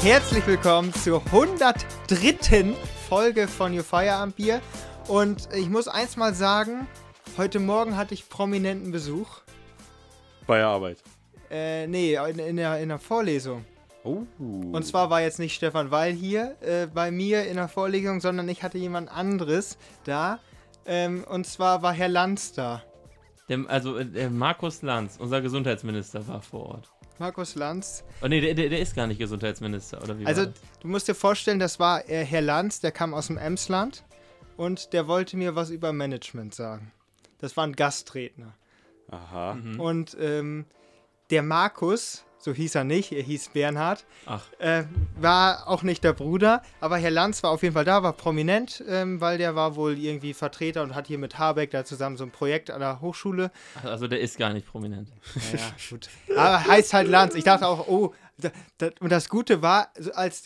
Herzlich willkommen zur 103. Folge von Your Feierabendbier. Und ich muss eins mal sagen, heute Morgen hatte ich prominenten Besuch. Bei der Arbeit? Nee, in der Vorlesung. Oh. Und zwar war jetzt nicht Stefan Weil hier bei mir in der Vorlesung, sondern ich hatte jemand anderes da. Und zwar war Herr Lanz da. Der Markus Lanz, unser Gesundheitsminister, war vor Ort. Markus Lanz. Oh nee, der ist gar nicht Gesundheitsminister, oder wie? Also, du musst dir vorstellen, das war Herr Lanz, der kam aus dem Emsland und der wollte mir was über Management sagen. Das war ein Gastredner. Aha. Mhm. Und der Markus, so hieß er nicht, er hieß Bernhard, war auch nicht der Bruder, aber Herr Lanz war auf jeden Fall da, war prominent, weil der war wohl irgendwie Vertreter und hat hier mit Habeck da zusammen so ein Projekt an der Hochschule. Also der ist gar nicht prominent. Ja, gut. Aber heißt halt Lanz. Ich dachte auch, und das Gute war, als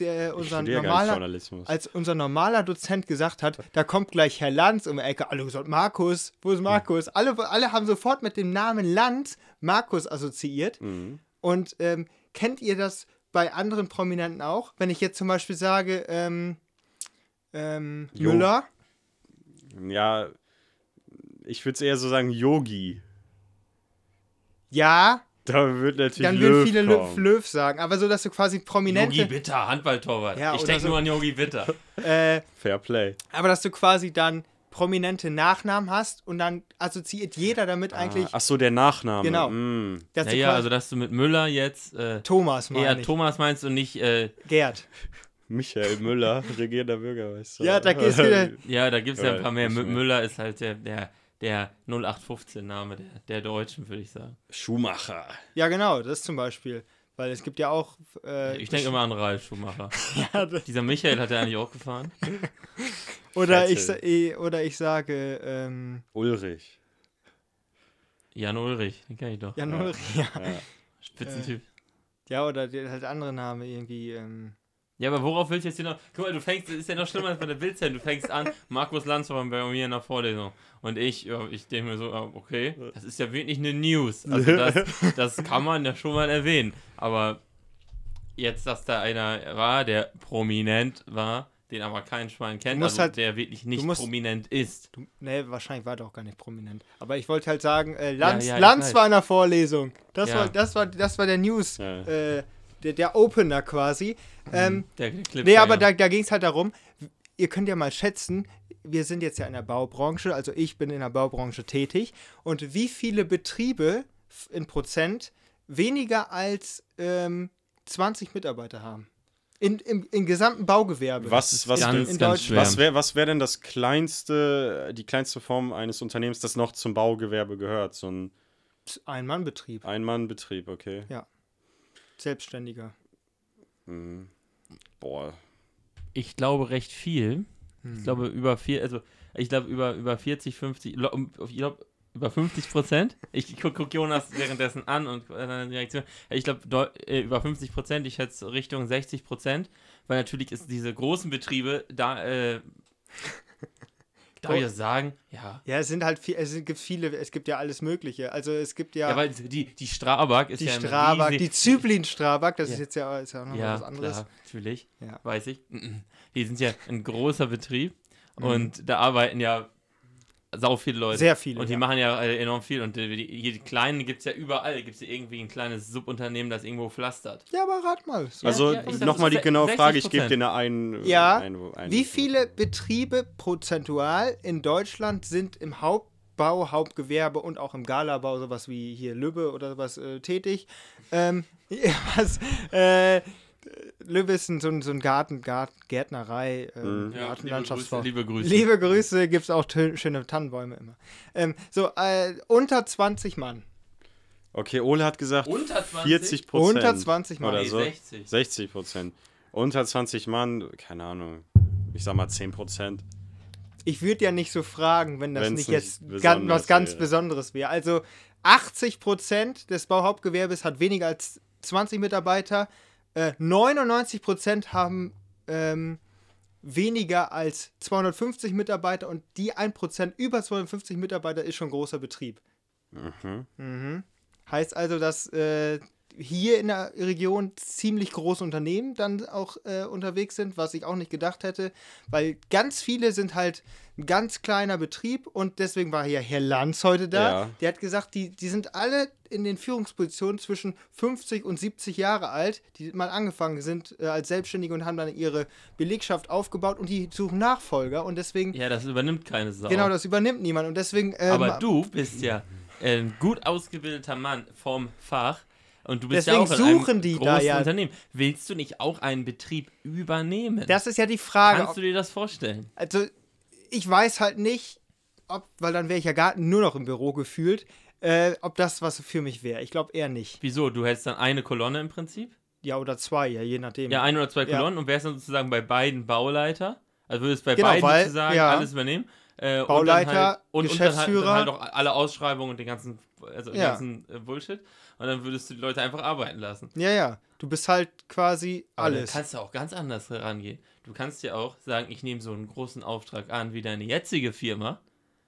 unser normaler Dozent gesagt hat, da kommt gleich Herr Lanz um die Ecke, alle gesagt, Markus, wo ist Markus? Alle haben sofort mit dem Namen Lanz Markus assoziiert. Mhm. Und kennt ihr das bei anderen Prominenten auch? Wenn ich jetzt zum Beispiel sage, Müller? Ja, ich würde es eher so sagen Yogi. Ja. Da wird natürlich dann würden viele Löw sagen, aber so, dass du quasi prominente... Yogi Bitter, Handballtorwart. Ja, ich denke nur an Yogi Bitter. Fair Play. Aber dass du quasi dann prominente Nachnamen hast und dann assoziiert jeder damit eigentlich... Ach so, der Nachname. Genau. Mm. Also dass du mit Müller jetzt... Thomas meine ich. Thomas meinst und nicht... Gerd. Michael Müller, regierender Bürgermeister. Ja, da geht's wieder... Ja, da gibt es ja ein paar mehr. Mehr. Müller ist halt der 0815-Name der Deutschen, würde ich sagen. Schumacher. Ja, genau, das zum Beispiel. Weil es gibt ja auch... Ich denke immer an Ralf Schumacher. Ja, Dieser Michael hat er eigentlich auch gefahren. Oder ich sage... Ulrich. Jan Ulrich, den kenne ich doch. Jan Ulrich, ja. Spitzentyp. Ja, oder halt andere Namen irgendwie... Ja, aber worauf willst du jetzt hier noch... Guck mal, das ist ja noch schlimmer als bei der Bildzeit. Du fängst an, Markus Lanz war bei mir in der Vorlesung. Und ich denke mir so, okay, das ist ja wirklich eine News. Also das kann man ja schon mal erwähnen. Aber jetzt, dass da einer war, der prominent war, den aber kein Schwein kennt, der wirklich nicht prominent ist. Wahrscheinlich war der auch gar nicht prominent. Aber ich wollte halt sagen, Lanz war in der Vorlesung. Das war der News. Ja. Der Opener quasi. Der Clip, aber da ging es halt darum, ihr könnt ja mal schätzen, wir sind jetzt ja in der Baubranche, also ich bin in der Baubranche tätig, und wie viele Betriebe in Prozent weniger als 20 Mitarbeiter haben? Im gesamten Baugewerbe. Was wäre denn die kleinste Form eines Unternehmens, das noch zum Baugewerbe gehört? So ein Ein-Mann-Betrieb. Ein-Mann-Betrieb, okay. Ja. Selbstständiger. Mhm. Boah. Ich glaube recht viel. Ich glaube über 40, 50, ich glaube über 50%. Ich guck Jonas währenddessen an und seine Reaktion. Ich glaube über 50%, ich schätze Richtung 60%, weil natürlich ist diese großen Betriebe da, darf ich das sagen? Ja. Ja, es sind halt es gibt ja alles Mögliche. Also es gibt ja... Ja, weil die Strabag ist ja Strabag, die Zyplin Strabag, das ist jetzt ja auch noch was anderes. Ja, natürlich, ja. weiß ich. Die sind ja ein großer Betrieb und da arbeiten ja sau viele Leute. Sehr viele. Und die machen ja enorm viel. Und die kleinen gibt es ja überall. Gibt es ja irgendwie ein kleines Subunternehmen, das irgendwo pflastert. Ja, aber rat mal. Also nochmal die genaue Frage, ich gebe dir eine wie viele Betriebe prozentual in Deutschland sind im Hauptgewerbe und auch im Galabau, sowas wie hier Lübbe oder sowas tätig? Lübbe ist so ein Gärtnerei, Gartenlandschaftsbau. Liebe Grüße. Liebe Grüße, gibt es auch schöne Tannenbäume immer. Unter 20 Mann. Okay, Ole hat gesagt unter 40%. Unter 20 Mann. Oder so. 60. 60%. Unter 20 Mann, keine Ahnung, ich sag mal 10%. Ich würde ja nicht so fragen, wenn das nicht jetzt was ganz Besonderes wäre. Also 80% des Bauhauptgewerbes hat weniger als 20 Mitarbeiter. 99% haben weniger als 250 Mitarbeiter und die 1% über 250 Mitarbeiter ist schon großer Betrieb. Heißt also, dass hier in der Region ziemlich große Unternehmen dann auch unterwegs sind, was ich auch nicht gedacht hätte, weil ganz viele sind halt ein ganz kleiner Betrieb und deswegen war hier Herr Lanz heute da. Ja. Der hat gesagt, die sind alle in den Führungspositionen zwischen 50 und 70 Jahre alt, die mal angefangen sind als Selbstständige und haben dann ihre Belegschaft aufgebaut und die suchen Nachfolger und deswegen... Ja, das übernimmt keine Sau. Genau, das übernimmt niemand und deswegen... Aber du bist ja ein gut ausgebildeter Mann vom Fach und du bist deswegen ja auch in suchen einem die großen da ja. Unternehmen. Willst du nicht auch einen Betrieb übernehmen? Das ist ja die Frage. Kannst du dir das vorstellen? Also, ich weiß halt nicht, weil dann wäre ich ja gar nur noch im Büro gefühlt, ob das was für mich wäre. Ich glaube eher nicht. Wieso? Du hättest dann eine Kolonne im Prinzip? Ja, oder zwei, ja, je nachdem. Ja, ein oder zwei Kolonnen und wärst dann sozusagen bei beiden Bauleiter. Also würdest bei Genau, beiden weil, sozusagen ja. alles übernehmen. Bauleiter, und Geschäftsführer. dann halt auch alle Ausschreibungen und den ganzen, Ja. ganzen Bullshit. Und dann würdest du die Leute einfach arbeiten lassen. Ja. Du bist halt quasi Aber dann alles. kannst du auch ganz anders herangehen. Du kannst ja auch sagen, ich nehme so einen großen Auftrag an wie deine jetzige Firma.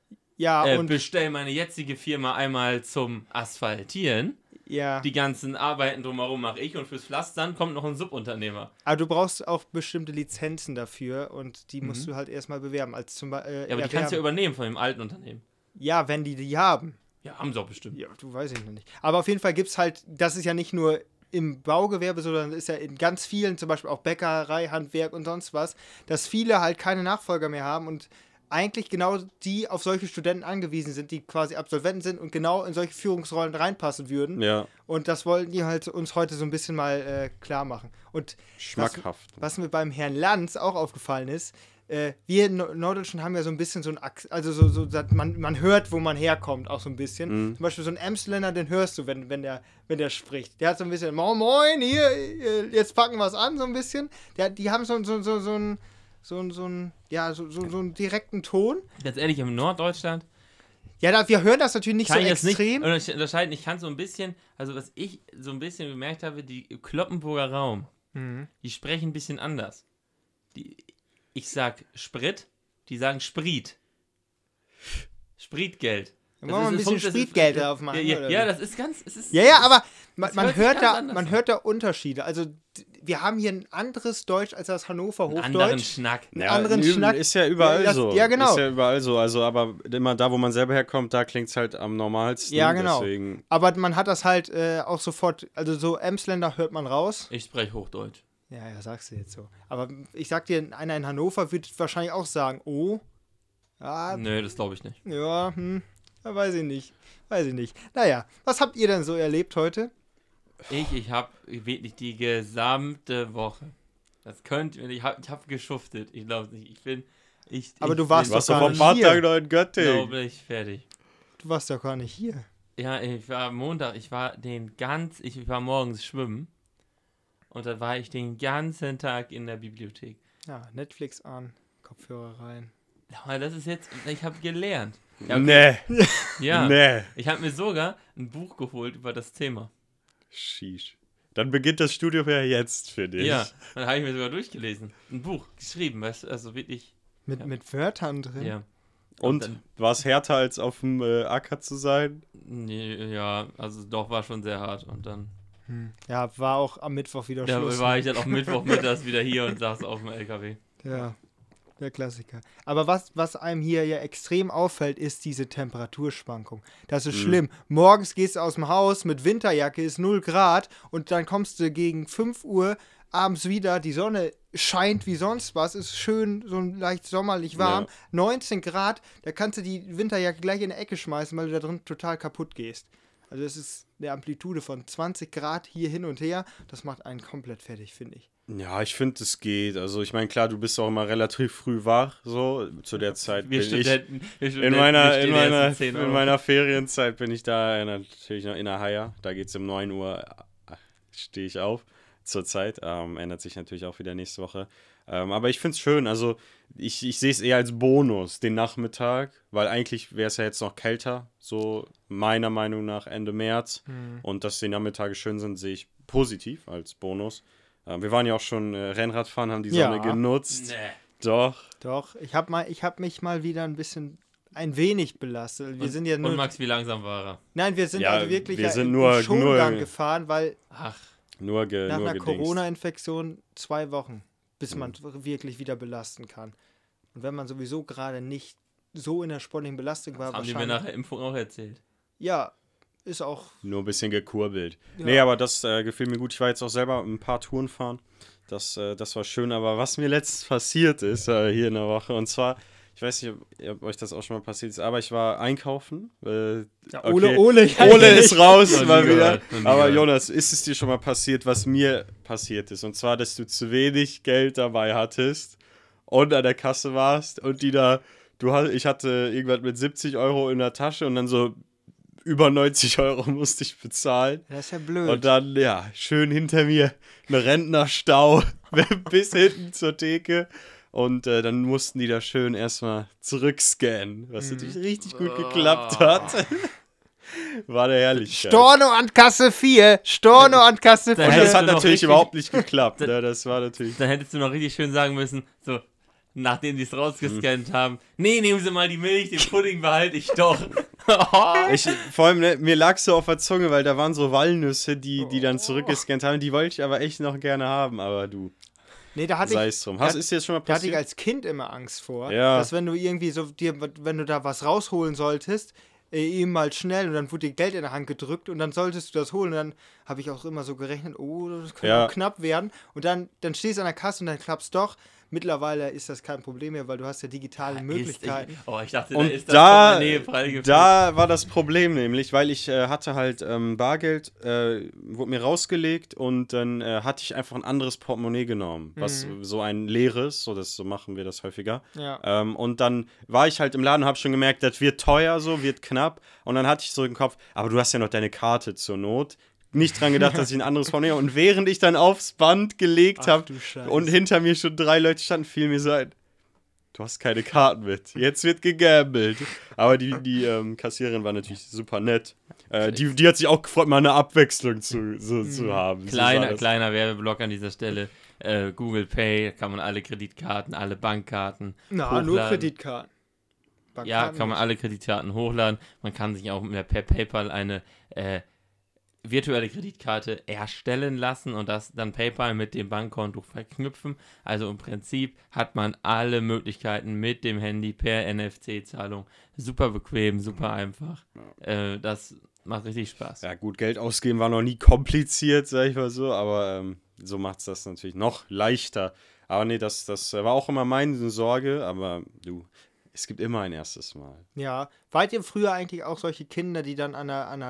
Ja, und Bestell meine jetzige Firma einmal zum Asphaltieren. ja. Die ganzen Arbeiten drumherum mache ich und fürs Pflastern kommt noch ein Subunternehmer. Aber du brauchst auch bestimmte Lizenzen dafür und die musst du halt erstmal bewerben. Als zum Ja, aber die kannst du ja übernehmen von dem alten Unternehmen. Ja, wenn die haben. Ja, haben sie auch bestimmt. Ja, du weiß ich noch nicht. Aber auf jeden Fall gibt es halt, das ist ja nicht nur im Baugewerbe, sondern ist ja in ganz vielen, zum Beispiel auch Bäckerei, Handwerk und sonst was, dass viele halt keine Nachfolger mehr haben und eigentlich genau die auf solche Studenten angewiesen sind, die quasi Absolventen sind und genau in solche Führungsrollen reinpassen würden. Ja. Und das wollten die halt uns heute so ein bisschen mal klar machen. Und Schmackhaft. was mir beim Herrn Lanz auch aufgefallen ist, wir in Norddeutschland haben ja so ein bisschen so ein also man hört, wo man herkommt, auch so ein bisschen. Zum Beispiel so ein Emsländer, den hörst du, wenn der spricht. Der hat so ein bisschen, moin, hier, jetzt packen wir es an, so ein bisschen. Die haben so einen direkten Ton. Ganz ehrlich, im Norddeutschland Ja, wir hören das natürlich nicht kann so ich das extrem. nicht unterscheiden. Ich kann so ein bisschen, also was ich so ein bisschen gemerkt habe, die Kloppenburger Raum, die sprechen ein bisschen anders. Ich sag Sprit, die sagen Spriet. Spritgeld. Dann wollen wir ein bisschen Spritgeld drauf machen. Ja, das ist ganz. Ja, aber man hört sich ganz anders an. hört da Unterschiede. Also, wir haben hier ein anderes Deutsch als das Hannover Hochdeutsch. Anderen Schnack. Ja, anderen Schnack. Ist ja überall so. Ja, genau. Ist ja überall so. Also, aber immer da, wo man selber herkommt, da klingt es halt am normalsten. Ja, genau. Deswegen. Aber man hat das halt auch sofort, also so Emsländer hört man raus. Ich spreche Hochdeutsch. Ja, sagst du jetzt so. Aber ich sag dir, einer in Hannover wird wahrscheinlich auch sagen, oh, ja, Nö, das glaube ich nicht. ja, weiß ich nicht. Naja, was habt ihr denn so erlebt heute? Ich habe wirklich die gesamte Woche. Ich hab geschuftet. Ich glaube nicht. Aber du warst Warst doch du gar vor ein paar nicht Tagen hier. noch in Göttingen? glaube ich fertig. Du warst doch gar nicht hier. Ja, ich war Montag, ich war morgens schwimmen und dann war ich den ganzen Tag in der Bibliothek. Ja, Netflix an, Kopfhörer rein. Aber das ist jetzt, ich habe gelernt. Ja, Nee. Ja, Nee. ich habe mir sogar ein Buch geholt über das Thema. Sheesh. Dann beginnt das Studium ja jetzt für dich. Ja, dann habe ich mir sogar durchgelesen. Ein Buch geschrieben, weißt du, also wirklich. Mit Wörtern drin? Ja. Und dann- war es härter, als auf dem Acker zu sein? Nee, ja, also doch, war schon sehr hart. Und dann Ja, war auch am Mittwoch wieder Schluss. war ich dann auch Mittwochmittags wieder hier und saß auf dem LKW. Ja, der Klassiker. Aber was einem hier ja extrem auffällt, ist diese Temperaturschwankung. Das ist schlimm. Morgens gehst du aus dem Haus mit Winterjacke, ist 0 Grad und dann kommst du gegen 5 Uhr abends wieder, die Sonne scheint wie sonst was, ist schön, so leicht sommerlich warm. Ja. 19 Grad, da kannst du die Winterjacke gleich in die Ecke schmeißen, weil du da drin total kaputt gehst. Also es ist eine Amplitude von 20 Grad hier hin und her. Das macht einen komplett fertig, finde ich. Ja, ich finde, es geht. Also ich meine, klar, du bist auch immer relativ früh wach, so. Zu der Zeit Wir bin ich... Studenten, In meiner stehen auf. Ferienzeit bin ich da natürlich noch in der Haia. Da geht es um 9 Uhr, stehe ich auf. Zurzeit. Ändert sich natürlich auch wieder nächste Woche. Aber ich finde es schön. Also ich sehe es eher als Bonus, den Nachmittag, weil eigentlich wäre es ja jetzt noch kälter, so meiner Meinung nach Ende März. Und dass die Nachmittage schön sind, sehe ich positiv als Bonus. Wir waren ja auch schon Rennradfahren, haben die Sonne Ja. genutzt. Nee. Doch. Doch, ich hab mich mal wieder ein bisschen ein wenig belastet. Wir sind ja nur. Und Max, wie langsam war er? Nein, wir sind Ja, also wirklich wir sind im nur Schongang gefahren, weil Ach, Nur nach einer gedingst. Corona-Infektion 2 Wochen, bis man wirklich wieder belasten kann. Und wenn man sowieso gerade nicht so in der sportlichen Belastung war, haben die mir nach der Impfung auch erzählt. Ja, ist auch. Nur ein bisschen gekurbelt. Ja. Nee, aber das gefiel mir gut. Ich war jetzt auch selber ein paar Touren fahren. Das war schön. Aber was mir letztens passiert ist, hier in der Woche, und zwar, ich weiß nicht, ob euch das auch schon mal passiert ist, aber ich war einkaufen. Ja, Okay. Ole Ist raus Noch nie mal wieder. gehört, noch nie Aber gehört. Jonas, ist es dir schon mal passiert, was mir passiert ist? Und zwar, dass du zu wenig Geld dabei hattest und an der Kasse warst und ich hatte irgendwas mit 70 Euro in der Tasche und dann so über 90 Euro musste ich bezahlen. Das ist ja blöd. Und dann, ja, schön hinter mir ein Rentnerstau bis hinten zur Theke. Und dann mussten die da schön erstmal zurückscannen, was natürlich richtig gut geklappt hat. War der Herrlichkeit. Storno an Kasse 4! Storno an Kasse 4! Da Und hättest das hat du noch natürlich richtig- überhaupt nicht geklappt. Ne? Das war natürlich. Dann hättest du noch richtig schön sagen müssen, so, nachdem die es rausgescannt haben, nee, nehmen Sie mal die Milch, den Pudding behalte ich doch. Vor allem, ne, mir lag so auf der Zunge, weil da waren so Walnüsse, die dann zurückgescannt haben. Die wollte ich aber echt noch gerne haben, aber du, Nee, da hatte sei ich. es drum. Ist dir das schon mal Da hatte ich passiert? als Kind immer Angst vor, Ja. dass wenn du irgendwie wenn du da was rausholen solltest, eben mal schnell und dann wurde dir Geld in der Hand gedrückt und dann solltest du das holen und dann habe ich auch immer so gerechnet, oh, das könnte Ja. auch knapp werden und dann stehst du an der Kasse und dann klappt's doch. Mittlerweile ist das kein Problem mehr, weil du hast ja digitale Möglichkeiten. Ich dachte, Und da ist das da, von der Nähe freigefüllt. da war das Problem nämlich, weil ich hatte halt Bargeld, wurde mir rausgelegt und dann hatte ich einfach ein anderes Portemonnaie genommen, was so ein leeres, so machen wir das häufiger. Ja. Und dann war ich halt im Laden und habe schon gemerkt, das wird teuer, so wird knapp. Und dann hatte ich so im Kopf, aber du hast ja noch deine Karte zur Not. Nicht dran gedacht, dass ich ein anderes Portemonnaie habe. Und während ich dann aufs Band gelegt Ach, habe du Scheiße. und hinter mir schon 3 Leute standen, fiel mir so ein, du hast keine Karten mit. Jetzt wird gegambelt. Aber die Kassiererin war natürlich super nett. Die hat sich auch gefreut, mal eine Abwechslung zu haben. So war das. Kleiner Werbeblock an dieser Stelle. Google Pay, kann man alle Kreditkarten, alle Bankkarten Na, nur hochladen. Kreditkarten. Ja, Bankkarten kann man nicht. alle Kreditkarten hochladen. Man kann sich auch per PayPal eine virtuelle Kreditkarte erstellen lassen und das dann PayPal mit dem Bankkonto verknüpfen. Also im Prinzip hat man alle Möglichkeiten mit dem Handy per NFC-Zahlung. Super bequem, super einfach. Das macht richtig Spaß. Ja, gut, Geld ausgeben war noch nie kompliziert, sag ich mal so, aber so macht es das natürlich noch leichter. Aber nee, das war auch immer meine Sorge, aber du, es gibt immer ein erstes Mal. Ja. Wart ihr früher eigentlich auch solche Kinder, die dann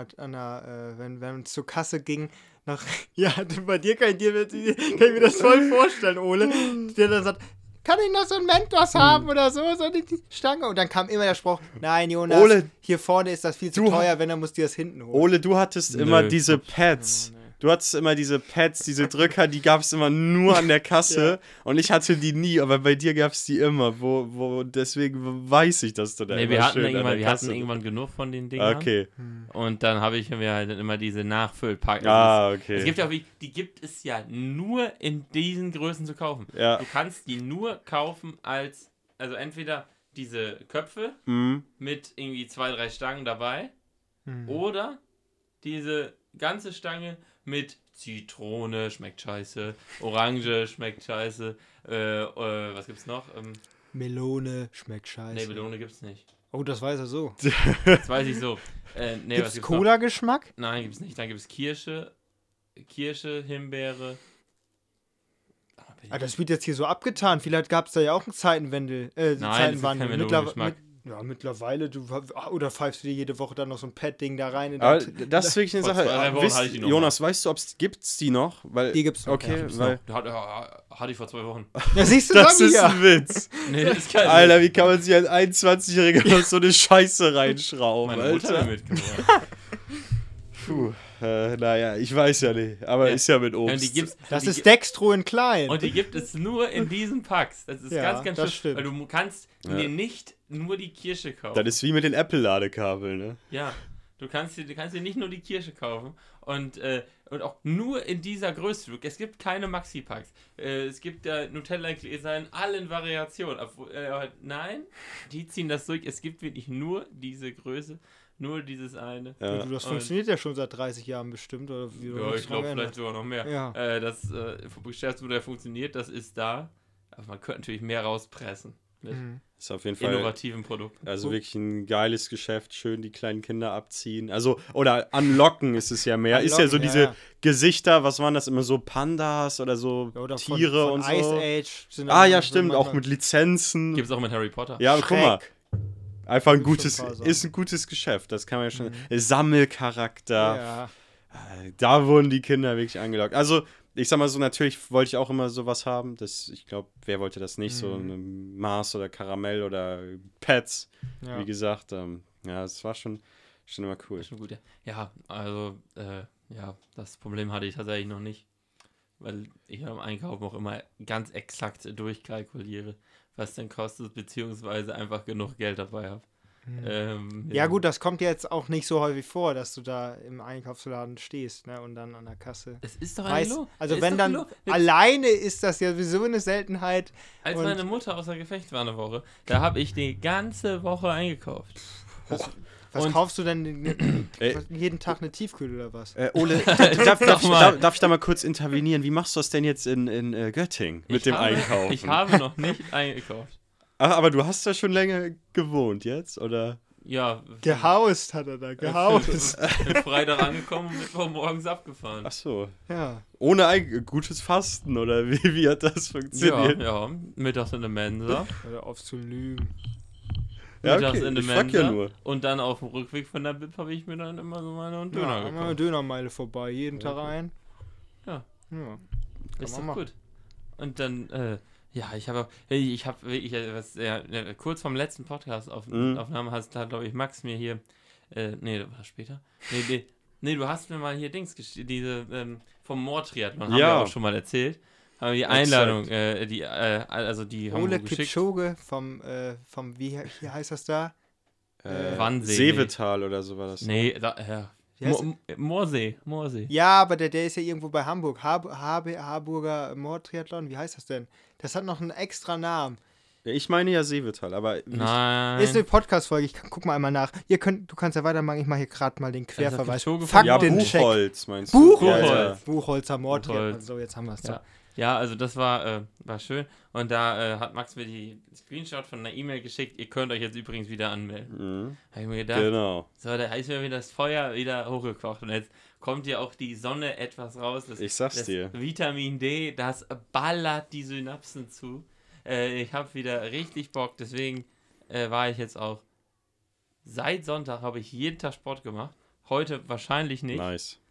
wenn es zur Kasse ging, noch. Ja, bei dir kann ich mir das voll vorstellen, Ole. Der dann sagt, kann ich noch so einen Mentos haben oder so die Stange? Und dann kam immer der Spruch, nein, Jonas, Ole, hier vorne ist das viel zu teuer, wenn, dann musst du das hinten holen. Ole, du hattest immer diese Pads. Du hattest immer diese Pads, diese Drücker, die gab es immer nur an der Kasse. Ja. Und ich hatte die nie, aber bei dir gab es die immer. Deswegen weiß ich, dass du da Nee, immer wir hatten schön an der irgendwann Kasse. genug von den Dingern. Okay. Und dann habe ich mir halt immer diese Nachfüllpackungen. Okay. Es gibt ja auch, die gibt es ja nur in diesen Größen zu kaufen. Ja. Du kannst die nur kaufen also entweder diese Köpfe Mhm. mit irgendwie 2, 3 Stangen dabei Hm. oder diese ganze Stange mit Zitrone, schmeckt scheiße, Orange, schmeckt scheiße, was gibt's noch? Melone, schmeckt scheiße. Nee, Melone gibt's nicht. Oh, das weiß er so. Das weiß ich so. Nee, Gibt's was gibt's noch? Cola-Geschmack? Nein, gibt's nicht. Dann gibt's Kirsche, Himbeere. Ah, das wird jetzt hier so abgetan. Vielleicht gab es da ja auch einen Zeitenwandel. kein Melonengeschmack. Mittlerweile, oder pfeifst du dir jede Woche dann noch so ein Pad-Ding da rein? In Aber der- das ist wirklich eine Vor Sache. 2, 3 Wochen hatte ich die noch Jonas, weißt du, gibt's die noch? Weil, Die gibt's noch, Okay, ja, Gibt's weil noch. Hatte ich vor 2 Wochen. Ja, siehst du das dann ist hier. ein Witz. Nee, das ist kein Alter, wie kann man sich als 21-Jähriger noch so eine Scheiße reinschrauben, Meine Mutter hat Alter? mir mitgebracht. Puh, naja, ich weiß ja nicht, aber Ja. ist ja mit Und Obst. die gibt's, Das die ist Dextro in klein. Und die gibt es nur in diesen Packs. Das ist Ja, ganz das schlimm. stimmt. Weil du kannst Ja. dir nicht nur die Kirsche kaufen. Das ist wie mit den Apple-Ladekabeln, ne? Ja. Du kannst dir nicht nur die Kirsche kaufen und auch nur in dieser Größe. Es gibt keine Maxi-Packs. Es gibt Nutella-Gläser in allen Variationen. Nein, die ziehen das durch. Es gibt wirklich nur diese Größe, nur dieses eine. Ja. Das funktioniert ja schon seit 30 Jahren bestimmt. Oder wie, Ja, ich glaube vielleicht sogar noch mehr. Ja. Das Geschäftsmodell funktioniert, das ist da. Aber man könnte natürlich mehr rauspressen mit Ist auf jeden Fall innovativen Produkten. also wirklich ein geiles Geschäft, schön die kleinen Kinder abziehen. Also, oder anlocken ist es ja mehr. Ist ja so Anlocken, diese Gesichter, was waren das immer so, Pandas oder so Oder Tiere von und so. Ice Age. Sind Ja, stimmt, auch mit Lizenzen. Gibt es auch mit Harry Potter. Ja, guck mal. Einfach ein Gibt's gutes, schon ein paar Sachen. ist ein gutes Geschäft, das kann man ja schon. Sammelcharakter. Ja. Da wurden die Kinder wirklich angelockt. Also, ich sag mal so, natürlich wollte ich auch immer sowas haben. Ich glaube, wer wollte das nicht? So eine Mars oder Karamell oder Pets. Ja. Wie gesagt, es war schon immer cool. Schon gut, ja. Ja, also, das Problem hatte ich tatsächlich noch nicht. Weil ich am Einkaufen auch immer ganz exakt durchkalkuliere, was denn kostet, beziehungsweise einfach genug Geld dabei habe. Ja gut, das kommt jetzt auch nicht so häufig vor, dass du da im Einkaufsladen stehst, ne, und dann an der Kasse. Es ist doch Also wenn dann alleine ist das ja sowieso eine Seltenheit. Als meine Mutter außer Gefecht war eine Woche, da habe ich die ganze Woche eingekauft. Was kaufst du denn jeden Tag eine Tiefkühl oder was? Ole, darf ich da mal kurz intervenieren? Wie machst du das denn jetzt in Göttingen mit dem Einkaufen? Ich habe noch nicht eingekauft. Ach, aber du hast da schon länger gewohnt jetzt, oder? Ja. Gehaust hat er da, gehaust. Bin Freitag angekommen und Mittwoch morgens abgefahren. Ach so. Ja. Ohne gutes Fasten, oder wie hat das funktioniert? Ja, mittags in der Mensa. Hör auf zu lügen. Ja, Mittags okay, in der ich frag Mensa. ja nur. Und dann auf dem Rückweg von der BIP habe ich mir dann immer so meine Döner Eine gekauft. Dönermeile vorbei, jeden Tag rein. Ja. Ja. Ist man doch machen. gut. Und dann, kurz vom letzten Podcast-Aufnahme hat, glaube ich, Max mir hier, nee, das war später. Nee, du hast mir mal hier diese, vom Moortriathlon, haben wir auch schon mal erzählt. Haben die Einladung, die haben Ole wir geschickt. Kipchoge vom wie heißt das da? Wannsee. Seevetal oder so war das. Nee, Wie heißt Moorsee. Ja, aber der ist ja irgendwo bei Hamburg. Harburger Moortriathlon, wie heißt das denn? Das hat noch einen extra Namen. Ja, ich meine ja Seevetal, aber Nein. Ist eine Podcast-Folge, guck mal einmal nach. Du kannst ja weitermachen, ich mache hier gerade mal den Querverweis. Faktencheck. Buchholz meinst du? Buchholz. Buchholzer Moortriathlon. Buchholz. So, jetzt haben wir es. Ja, also das war schön. Und da hat Max mir die Screenshot von einer E-Mail geschickt. Ihr könnt euch jetzt übrigens wieder anmelden. Habe ich mir gedacht, Genau. so, da ist mir wieder das Feuer wieder hochgekocht. Und jetzt kommt ja auch die Sonne etwas raus. Ich sag's das dir. Vitamin D, das ballert die Synapsen zu. Ich habe wieder richtig Bock. Deswegen war ich jetzt auch seit Sonntag habe ich jeden Tag Sport gemacht. Heute wahrscheinlich nicht. Nice.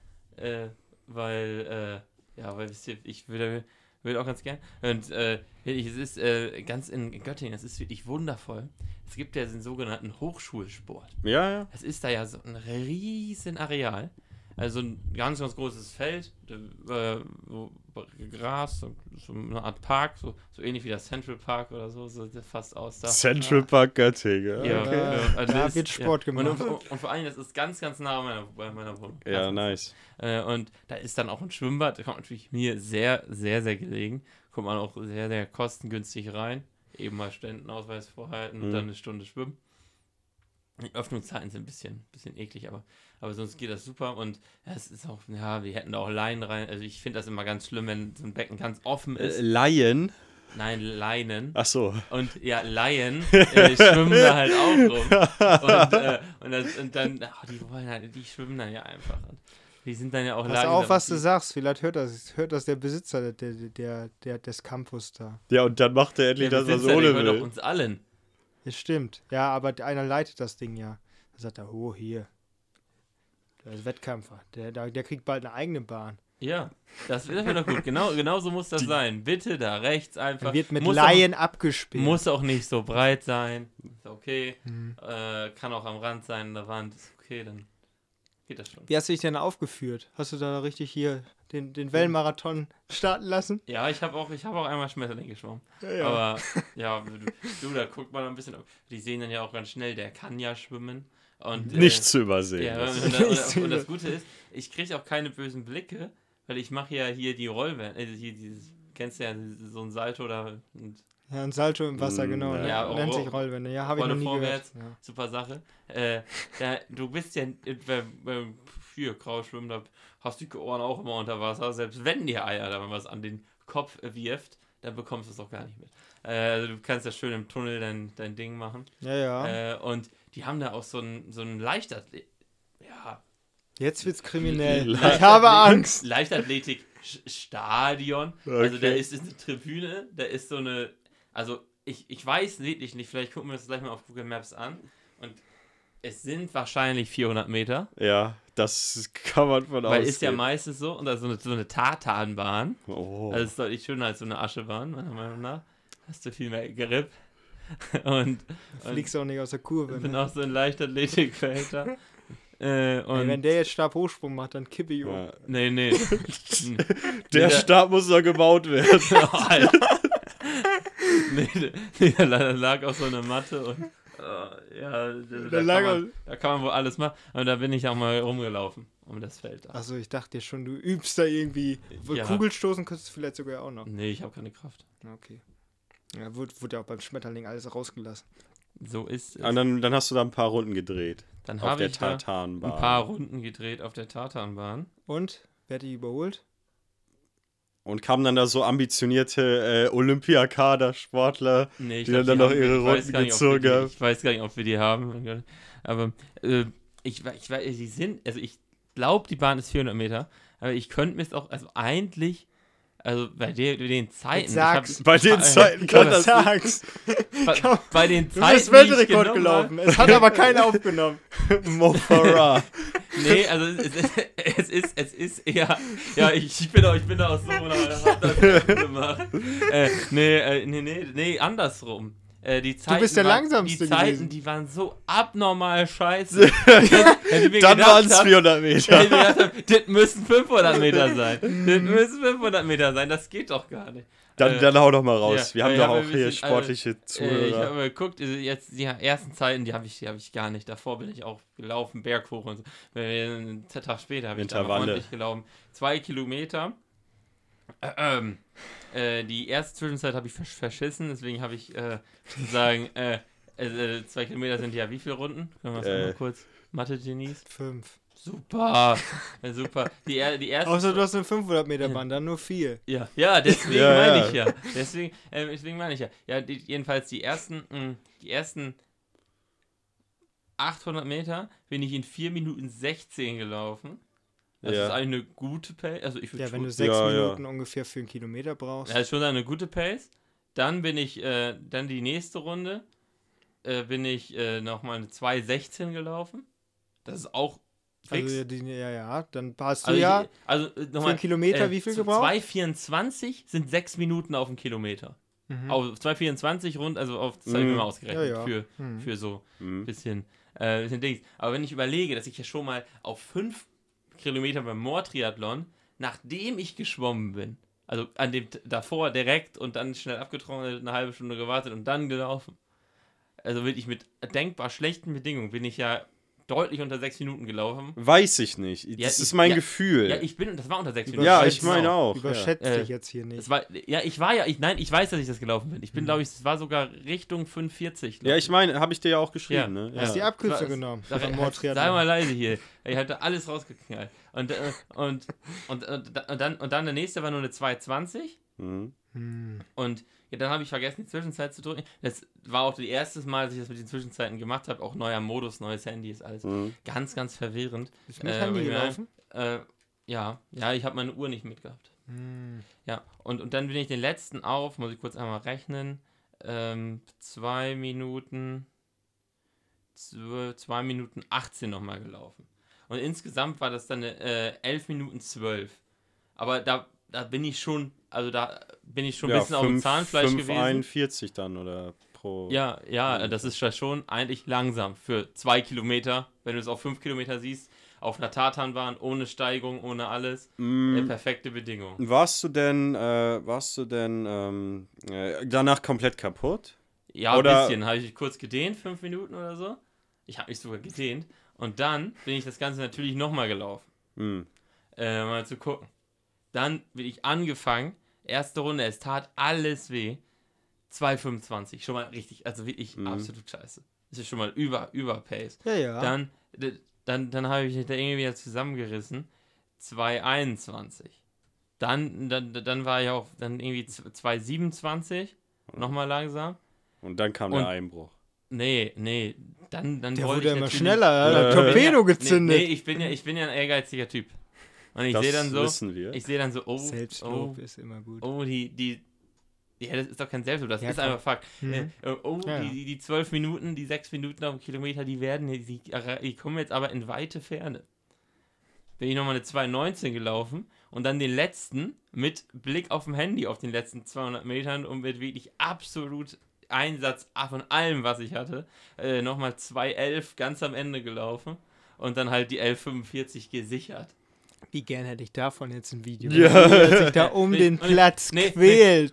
Weil ich will auch ganz gern. Und es ist ganz in Göttingen, es ist wirklich wundervoll. Es gibt ja den sogenannten Hochschulsport. Ja. Es ist da ja so ein riesen Areal. Also ein ganz, ganz großes Feld, so Gras, so eine Art Park, so ähnlich wie der Central Park oder so sieht das fast aus. Da. Central Park Göttingen. Ja, Okay. also da wird Sport gemacht. Und vor allem, das ist ganz, ganz nah bei meiner Wohnung. Ja, nice. Und da ist dann auch ein Schwimmbad, da kommt natürlich mir sehr, sehr, sehr gelegen. Kommt man auch sehr, sehr kostengünstig rein. Eben mal Ständenausweis vorhalten und dann eine Stunde schwimmen. Die Öffnungszeiten sind ein bisschen eklig, aber sonst geht das super. Und es ist auch, wir hätten da auch Leinen rein. Also ich finde das immer ganz schlimm, wenn so ein Becken ganz offen ist. Laien? Nein, Leinen. Ach so. Und ja, Laien schwimmen da halt auch rum. Und dann, die schwimmen dann ja einfach. Und die sind dann ja auch Pass auf, was du sagst. Vielleicht hört das der Besitzer des Campus da. Ja, und dann macht er endlich das, was Ole will. will. Doch uns allen. Das stimmt. Ja, aber einer leitet das Ding ja. Da sagt er, hier. Der ist Wettkämpfer. Der kriegt bald eine eigene Bahn. Ja, das wird doch gut. Genau so muss das sein. Bitte da rechts einfach. Dann wird mit Laien abgespielt. Muss auch nicht so breit sein. Ist okay. Kann auch am Rand sein, an der Wand. Ist okay, dann geht das schon. Wie hast du dich denn aufgeführt? Hast du da richtig hier den Wellenmarathon starten lassen? Ja, ich habe auch einmal Schmetterling geschwommen. Ja. Aber ja, da guckt man ein bisschen. Die sehen dann ja auch ganz schnell, der kann ja schwimmen. Und, Nicht zu übersehen. Ja, Das- und das Gute ist, ich kriege auch keine bösen Blicke, weil ich mache ja hier die Rollwellen, hier dieses, kennst du ja, so ein Salto oder Ja, ein Salto im Wasser, genau. Ne? Ja, Nennt sich Rollwinde. Ja, habe ich noch Rolle nie vorwärts, gehört. Ja. super Sache. Du bist ja, hier, Kraulschwimmen, da hast du die Ohren auch immer unter Wasser, selbst wenn die Eier da was an den Kopf wirft, dann bekommst du es auch gar nicht mit. Also du kannst ja schön im Tunnel dein Ding machen. Ja. Und die haben da auch so ein Leichtathletik, ja, Jetzt wird's kriminell. Leichtathletik- Ich habe Angst. Leichtathletik-Stadion. Also da Okay. ist eine Tribüne, da ist so eine, also ich weiß wirklich nicht, vielleicht gucken wir das gleich mal auf Google Maps an. Und es sind wahrscheinlich 400 Meter. Ja, das kann man von Weil ausgehen. ist ja meistens so, und da ist so eine Tartanbahn. Oh. Also ist deutlich schöner als so eine Aschebahn, meiner Meinung nach. Hast du viel mehr Grip. Und Fliegst auch nicht aus der Kurve. ich bin Ne? auch so ein Leichtathletikverhälter. Und Ey, wenn der jetzt Stabhochsprung macht, dann kippe ich um. Ja. nee. Der Stab muss noch gebaut werden. Alter. nee, da lag auch so eine Matte und ja, da kann man wohl alles machen. Und da bin ich auch mal rumgelaufen um das Feld da. Achso, ich dachte schon, du übst da irgendwie. Ja. Kugelstoßen könntest du vielleicht sogar auch noch. Nee, ich habe keine Kraft. Okay. Ja, wurde ja auch beim Schmetterling alles rausgelassen. So ist es. Und dann hast du da ein paar Runden gedreht. Dann Auf habe der ich da Tartanbahn. ein paar Runden gedreht auf der Tartanbahn. Und? Wer hat die überholt? Und kamen dann da so ambitionierte Olympiakader-Sportler, Nee, ich die glaub, dann noch haben- ihre ich weiß Runden gar nicht, ob wir gezogen haben. Ich weiß gar nicht, ob wir die haben. Aber ich weiß, die sind, also ich glaube, die Bahn ist 400 Meter, aber ich könnte mir es auch, also eigentlich, also bei den Zeiten. sag's. Bei den Zeiten kann das sag's. Bei den Du Zeiten. bist die ich Weltrekord genommen gelaufen. Es hat aber keiner aufgenommen. Mo Farah. Nee, also es ist eher, ja, ich bin da aus so einer hab das gemacht. Nee, andersrum. Die Zeiten bist der waren- Langsamste Die Zeiten, gewesen. die waren so abnormal scheiße. Dann waren es 400 Meter. Das müssen 500 Meter sein. Das müssen 500 Meter sein. Das geht doch gar nicht. Dann hau doch mal raus. ja, Wir haben ich doch hab auch ein hier bisschen, sportliche Ich Zuhörer. habe mal geguckt, also jetzt die ersten Zeiten, die hab ich gar nicht. Davor bin ich auch gelaufen, Berg hoch und so. Einen Tag später habe ich da noch Intervalle. ordentlich gelaufen. 2 Kilometer. Die erste Zwischenzeit habe ich verschissen, deswegen habe ich sozusagen 2 Kilometer sind ja wie viele Runden? Können wir das mal kurz? Mathe-Genies? 5. Super. Super. Die erste. Außer du hast eine 500-Meter-Bahn, dann nur 4. Ja, deswegen Ja, meine ja. ich ja. Deswegen meine ich ja. Ja, jedenfalls die ersten 800 Meter bin ich in 4 Minuten 16 gelaufen. Das Ja. ist eigentlich eine gute Pace. Also ich würde Ja, wenn du schon, 6 Ja, ja. Minuten ungefähr für einen Kilometer brauchst. das ist schon eine gute Pace. Dann bin ich, dann die nächste Runde, bin ich nochmal eine 2,16 gelaufen. Das ist auch fix. Also, dann hast du Also, ja also für nochmal, einen Kilometer wie viel gebraucht? 2,24 sind 6 Minuten auf einen Kilometer. Mhm. Auf 2,24 rund, also auf, das habe ich mir mal ausgerechnet, Ja, ja. Mhm. für so Mhm. bisschen Dings. Aber wenn ich überlege, dass ich ja schon mal auf 5 Kilometer beim Moor-Triathlon, nachdem ich geschwommen bin, also an dem davor direkt und dann schnell abgetrocknet, eine halbe Stunde gewartet und dann gelaufen. Also wirklich mit denkbar schlechten Bedingungen bin ich ja deutlich unter 6 Minuten gelaufen. Weiß ich nicht. Das ist mein Gefühl. Ja, das war unter 6 Minuten. Ja, Überschätzt ich meine auch. Überschätzt Ja. dich jetzt hier nicht. Das war, ja, ich weiß, dass ich das gelaufen bin. Ich bin, glaube ich, es war sogar Richtung 45. Ja, ich meine, habe ich dir ja auch geschrieben, Ja. ne? Du hast die Ja. Abkürzung Das- genommen. Sei Vom mal Moor-Triathlon. leise hier. Ich hatte alles rausgeknallt. Und dann der nächste war nur eine 2,20. Mhm. Und ja, dann habe ich vergessen, die Zwischenzeit zu drücken. Das war auch das erste Mal, dass ich das mit den Zwischenzeiten gemacht habe. Auch neuer Modus, neues Handy, ist alles Mhm. ganz, ganz verwirrend. Bist du mit Handy weil ich gelaufen? Ja, ich habe meine Uhr nicht mitgehabt. Hm. Ja, und dann bin ich den letzten auf, muss ich kurz einmal rechnen. 2 Minuten 18 nochmal gelaufen. Und insgesamt war das dann 11 Minuten 12. Aber da bin ich schon, also da bin ich schon ein bisschen auf dem Zahnfleisch gewesen. 5,41 dann oder pro. Ja, das ist ja schon eigentlich langsam für 2 Kilometer, wenn du es auf 5 Kilometer siehst, auf einer Tartanbahn, ohne Steigung, ohne alles. Perfekte Bedingungen. Warst du denn danach komplett kaputt? Ja, Oder- ein bisschen. Habe ich kurz gedehnt, 5 Minuten oder so. Ich habe mich sogar gedehnt. Und dann bin ich das Ganze natürlich nochmal gelaufen. Mal zu gucken. Dann bin ich angefangen. Erste Runde, es tat alles weh. 2,25. Schon mal richtig, also wirklich absolut scheiße. Das ist schon mal über Pace. Ja. Dann habe ich mich da irgendwie wieder zusammengerissen. 2,21. Dann war ich auch dann irgendwie 2,27. Nochmal langsam. Und dann kam der Einbruch. Nee, dann der wollte wurde ich immer natürlich- schneller, er hat Torpedo gezündet. Nee, ich bin ja ein ehrgeiziger Typ. Und ich Das sehe dann so, wissen wir. Selbstlob ist immer gut. Ja, das ist doch kein Selbstlob, das ist einfach Fakt. Die 12 Minuten, die 6 Minuten auf dem Kilometer, die kommen jetzt aber in weite Ferne. Bin ich nochmal eine 2,19 gelaufen und dann den letzten mit Blick auf dem Handy auf den letzten 200 Metern und mit wirklich absolut Einsatz von allem, was ich hatte, nochmal 2,11 ganz am Ende gelaufen und dann halt die 11,45 gesichert. Wie gern hätte ich davon jetzt ein Video. Ja. Wie er sich da den Platz quält.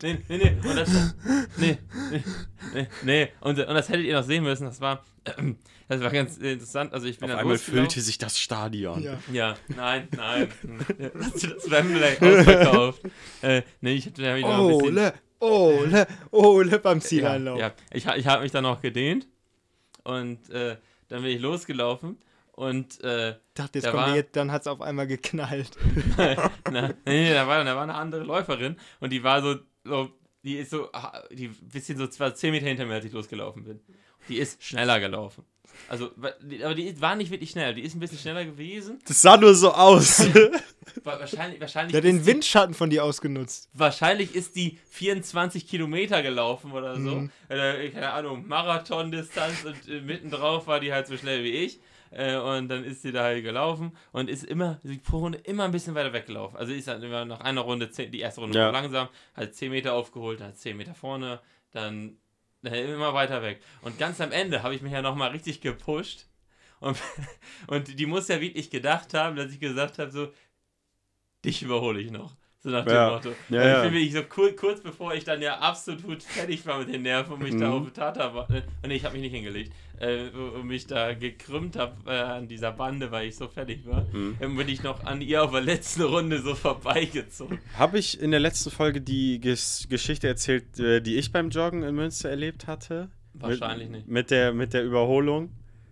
Und das hättet ihr noch sehen müssen. Das war ganz interessant. Also ich bin Auf dann einmal losgelaufen. füllte sich das Stadion. Ja. Nein. Das Wembley ausverkauft. Ich hatte da wieder ein bisschen... Ole beim Zieleinlauf. Ja. Ich habe mich dann noch gedehnt und dann bin ich losgelaufen und Dachte, dann hat es auf einmal geknallt. da war eine andere Läuferin und die war die ist ein bisschen so 10 Meter hinter mir, als ich losgelaufen bin. Die ist schneller gelaufen. Also, aber die war nicht wirklich schnell, die ist ein bisschen schneller gewesen. Das sah nur so aus. Wahrscheinlich. Der hat den Windschatten von dir ausgenutzt. Wahrscheinlich ist die 24 Kilometer gelaufen oder so. Keine Ahnung, Marathondistanz und mittendrin war die halt so schnell wie ich. Und dann ist sie da halt gelaufen und ist pro Runde immer ein bisschen weiter weggelaufen. Also ist halt immer nach einer Runde, die erste Runde war langsam, hat 10 Meter aufgeholt, dann 10 Meter vorne, dann immer weiter weg. Und ganz am Ende habe ich mich ja nochmal richtig gepusht und die muss ja wirklich gedacht haben, dass ich gesagt habe, so, dich überhole ich noch. So nach dem Motto. Ich bin wirklich so kurz bevor ich dann ja absolut fertig war mit den Nerven und mich da auf Tata war. Nee, ich habe mich nicht hingelegt. Und mich da gekrümmt habe an dieser Bande, weil ich so fertig war. Bin ich noch an ihr auf der letzten Runde so vorbeigezogen. Habe ich in der letzten Folge die Geschichte erzählt, die ich beim Joggen in Münster erlebt hatte? Wahrscheinlich nicht. Mit der Überholung?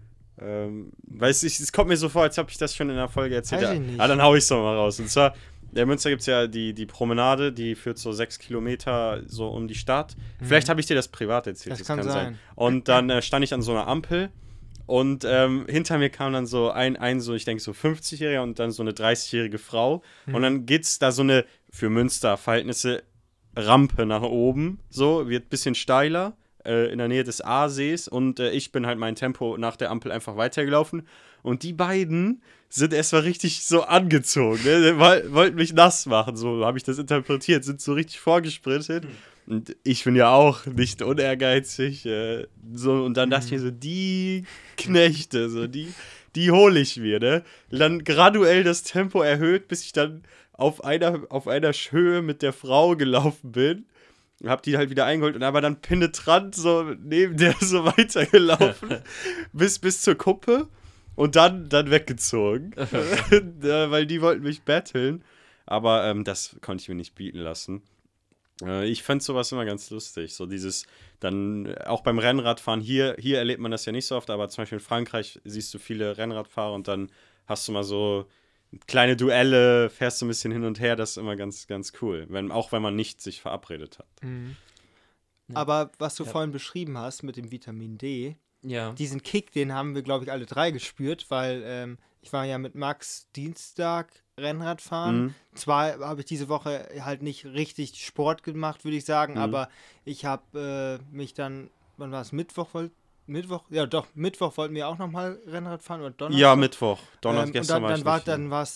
Es kommt mir so vor, als ob ich das schon in der Folge erzählt habe. Dann hau ich es doch mal raus. Und zwar, in Münster gibt es ja die Promenade, die führt so 6 Kilometer so um die Stadt. Vielleicht habe ich dir das privat erzählt. Das kann sein. Und dann stand ich an so einer Ampel und hinter mir kam dann so ein so, ich denke so 50-Jähriger und dann so eine 30-jährige Frau. Und dann geht's da so eine, für Münster-Verhältnisse, Rampe nach oben. So, wird ein bisschen steiler. In der Nähe des Aarsees und ich bin halt mein Tempo nach der Ampel einfach weitergelaufen und die beiden sind erstmal richtig so angezogen, ne? Wollten mich nass machen, so habe ich das interpretiert, sind so richtig vorgesprintet und ich bin ja auch nicht unehrgeizig, und dann dachte ich mir so, die Knechte, so die hole ich mir, ne? Dann graduell das Tempo erhöht, bis ich dann auf einer Höhe mit der Frau gelaufen bin. Hab die halt wieder eingeholt und aber dann penetrant so neben der so weitergelaufen bis zur Kuppe und dann weggezogen. Weil die wollten mich battlen. Aber das konnte ich mir nicht bieten lassen. Ich fand sowas immer ganz lustig. So dieses, dann auch beim Rennradfahren, hier erlebt man das ja nicht so oft, aber zum Beispiel in Frankreich siehst du viele Rennradfahrer und dann hast du mal so kleine Duelle, fährst du ein bisschen hin und her, das ist immer ganz, ganz cool. Auch wenn man nicht sich verabredet hat. Aber was du vorhin beschrieben hast mit dem Vitamin D, diesen Kick, den haben wir, glaube ich, alle drei gespürt, weil ich war ja mit Max Dienstag Rennradfahren. Zwar habe ich diese Woche halt nicht richtig Sport gemacht, würde ich sagen, aber ich habe mich dann, wann war es, Mittwoch wollten wir auch nochmal Rennrad fahren oder Donnerstag? Ja, Mittwoch. Donnerstag, gestern war ich nicht. Dann war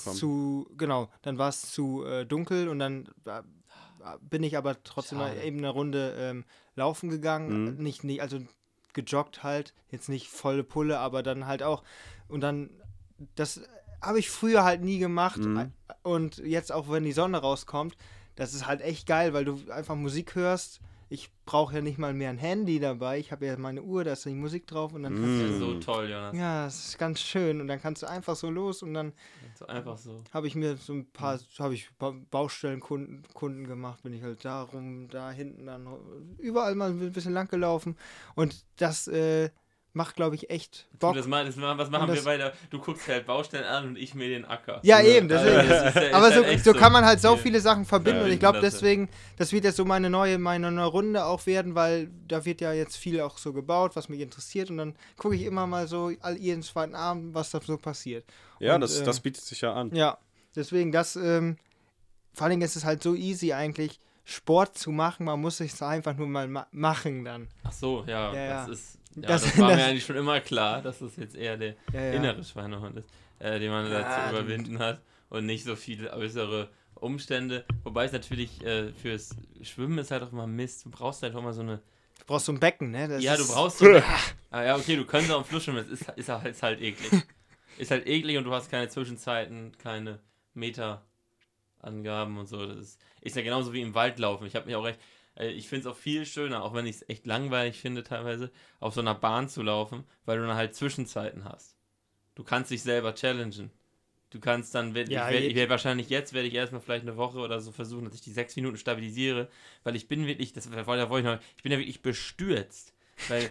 es zu dunkel und dann bin ich aber trotzdem mal eben eine Runde laufen gegangen. Nicht, also gejoggt halt, jetzt nicht volle Pulle, aber dann halt auch. Und dann, das habe ich früher halt nie gemacht. Und jetzt auch, wenn die Sonne rauskommt, das ist halt echt geil, weil du einfach Musik hörst, ich brauche ja nicht mal mehr ein Handy dabei. Ich habe ja meine Uhr, da ist die Musik drauf und dann kannst Das ist so toll, Jonas. ja, es ist ganz schön und dann kannst du einfach so los und dann So einfach so. habe ich mir so ein paar, Baustellenkunden gemacht, bin ich halt da hinten dann überall mal ein bisschen lang gelaufen und das macht, glaube ich, echt Bock. Was machen wir weiter? Du guckst halt Baustellen an und ich mir den Acker. Ja, eben, deswegen. Aber so kann man halt so Ja. viele Sachen verbinden Ja, und ich glaube klasse. deswegen, das wird jetzt so meine neue Runde auch werden, weil da wird ja jetzt viel auch so gebaut, was mich interessiert und dann gucke ich immer mal so jeden zweiten Abend, was da so passiert. Ja, Und, das bietet sich ja an. Ja, deswegen vor allen Dingen ist es halt so easy eigentlich, Sport zu machen, man muss es einfach nur mal machen dann. Ach so, ja. Ja. Das war mir eigentlich schon immer klar, dass das jetzt eher der Ja. innere Schweinehund ist, den man da zu überwinden hat und nicht so viele äußere Umstände. Wobei es natürlich fürs Schwimmen ist halt auch immer Mist. Du brauchst halt auch mal so eine. Du brauchst so ein Becken, ne? Du brauchst so. Ja, okay, du könntest auch im Fluss schwimmen, es ist halt eklig. Ist halt eklig und du hast keine Zwischenzeiten, keine Meterangaben und so. Das ist ja genauso wie im Wald laufen. Ich habe mich auch recht. Ich finde es auch viel schöner, auch wenn ich es echt langweilig finde teilweise, auf so einer Bahn zu laufen, weil du dann halt Zwischenzeiten hast. Du kannst dich selber challengen. Du kannst dann, ich werde wahrscheinlich werde ich erstmal vielleicht eine Woche oder so versuchen, dass ich die 6 Minuten stabilisiere, weil ich bin wirklich, ich bin ja wirklich bestürzt. Weil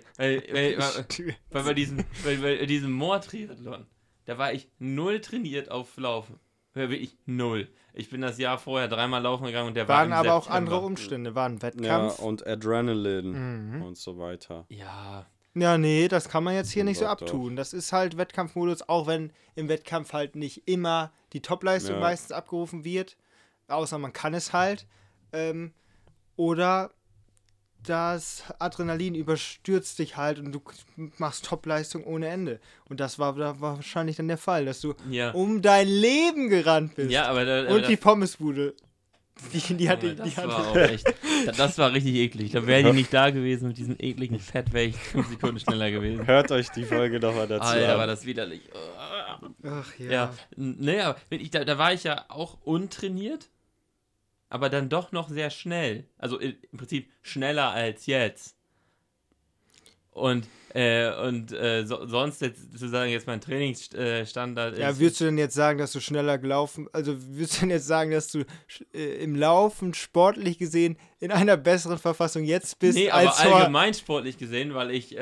bei diesem Moor-Triathlon, da war ich 0 trainiert auf Laufen. Wirklich 0. Ich bin das Jahr vorher 3-mal laufen gegangen und der war waren im aber auch September. andere Umstände, war ein Ja, Wettkampf. und Adrenalin und so weiter. Ja, Ja, nee, das kann man jetzt hier nicht so Doch, abtun. Das ist halt Wettkampfmodus, auch wenn im Wettkampf halt nicht immer die Topleistung meistens abgerufen wird, außer man kann es halt. Oder das Adrenalin überstürzt dich halt und du machst Topleistung ohne Ende. Und das war wahrscheinlich dann der Fall, dass du um dein Leben gerannt bist. ja, aber und die Pommesbude. Die hatte war auch echt. Das war richtig eklig. Da wäre die nicht da gewesen mit diesem ekligen Fett, wäre ich 5 Sekunden schneller gewesen. Hört euch die Folge doch mal dazu Alter, an. war das widerlich. Ach ja. Ja, naja, da war ich ja auch untrainiert, aber dann doch noch sehr schnell. Also im Prinzip schneller als jetzt. Und sonst jetzt zu sagen, jetzt mein Trainingsstandard ist. Ja, würdest du denn jetzt sagen, dass du schneller gelaufen, also würdest du denn jetzt sagen, dass du im Laufen sportlich gesehen in einer besseren Verfassung jetzt bist Nee, als aber allgemein sportlich gesehen, weil ich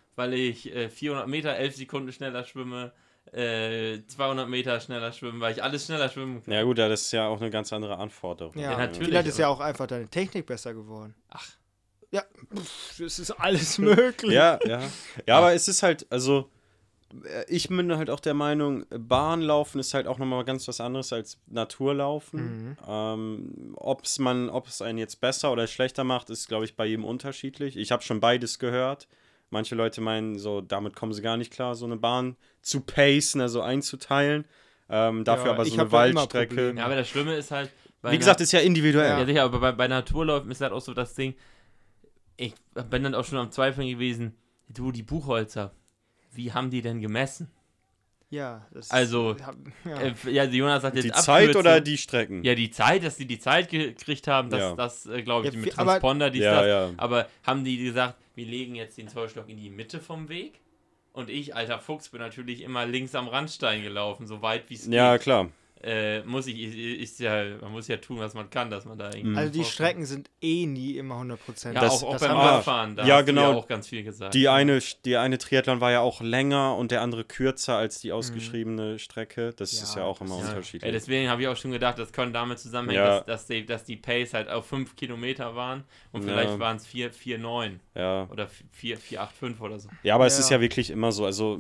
400 Meter 11 Sekunden schneller schwimme, 200 Meter schneller schwimmen, weil ich alles schneller schwimmen kann. Ja gut, das ist ja auch eine ganz andere Anforderung. Ja, natürlich, vielleicht ist ja aber- auch einfach deine Technik besser geworden. Ach. Ja, es ist alles möglich. Ja, aber es ist halt, also ich bin halt auch der Meinung, Bahnlaufen ist halt auch nochmal ganz was anderes als Naturlaufen. Ob es einen jetzt besser oder schlechter macht, ist, glaube ich, bei jedem unterschiedlich. Ich habe schon beides gehört. Manche Leute meinen, so damit kommen sie gar nicht klar, so eine Bahn zu pacen, also einzuteilen. Dafür aber ich so eine hab da immer Waldstrecke. Probleme. Ja, aber das Schlimme ist halt. Wie gesagt, ist ja individuell. Ja, sicher, aber bei Naturläufen ist halt auch so das Ding. Ich bin dann auch schon am Zweifeln gewesen. Du, die Buchholzer, wie haben die denn gemessen? Ja, das Also, ja. Jonas sagt jetzt Die Zeit Abkürzung. oder die Strecken? Ja, die Zeit, dass sie die Zeit gekriegt haben, das glaube ich, Ja, mit aber- Transponder, dies, Ja, das. ja. Aber haben die gesagt, wir legen jetzt den Zollstock in die Mitte vom Weg? Und ich, alter Fuchs, bin natürlich immer links am Randstein gelaufen, so weit wie es Ja, geht. klar. Man muss ja tun, was man kann, dass man da irgendwie. Also die vorkommt. Strecken sind nie immer 100%. Ja, Das- auch das beim haben wir- Radfahren, da Ja, hast du genau. ja auch ganz viel gesagt. Die eine Triathlon war ja auch länger und der andere kürzer als die ausgeschriebene Strecke. Das ist ja auch immer Ja. unterschiedlich. Deswegen habe ich auch schon gedacht, das kann damit zusammenhängen, Ja. dass die Pace halt auf 5 Kilometer waren und vielleicht Ja. waren es 4,9 Ja. oder 4,85 oder so. Ja, aber es Ja. ist ja wirklich immer so. Also,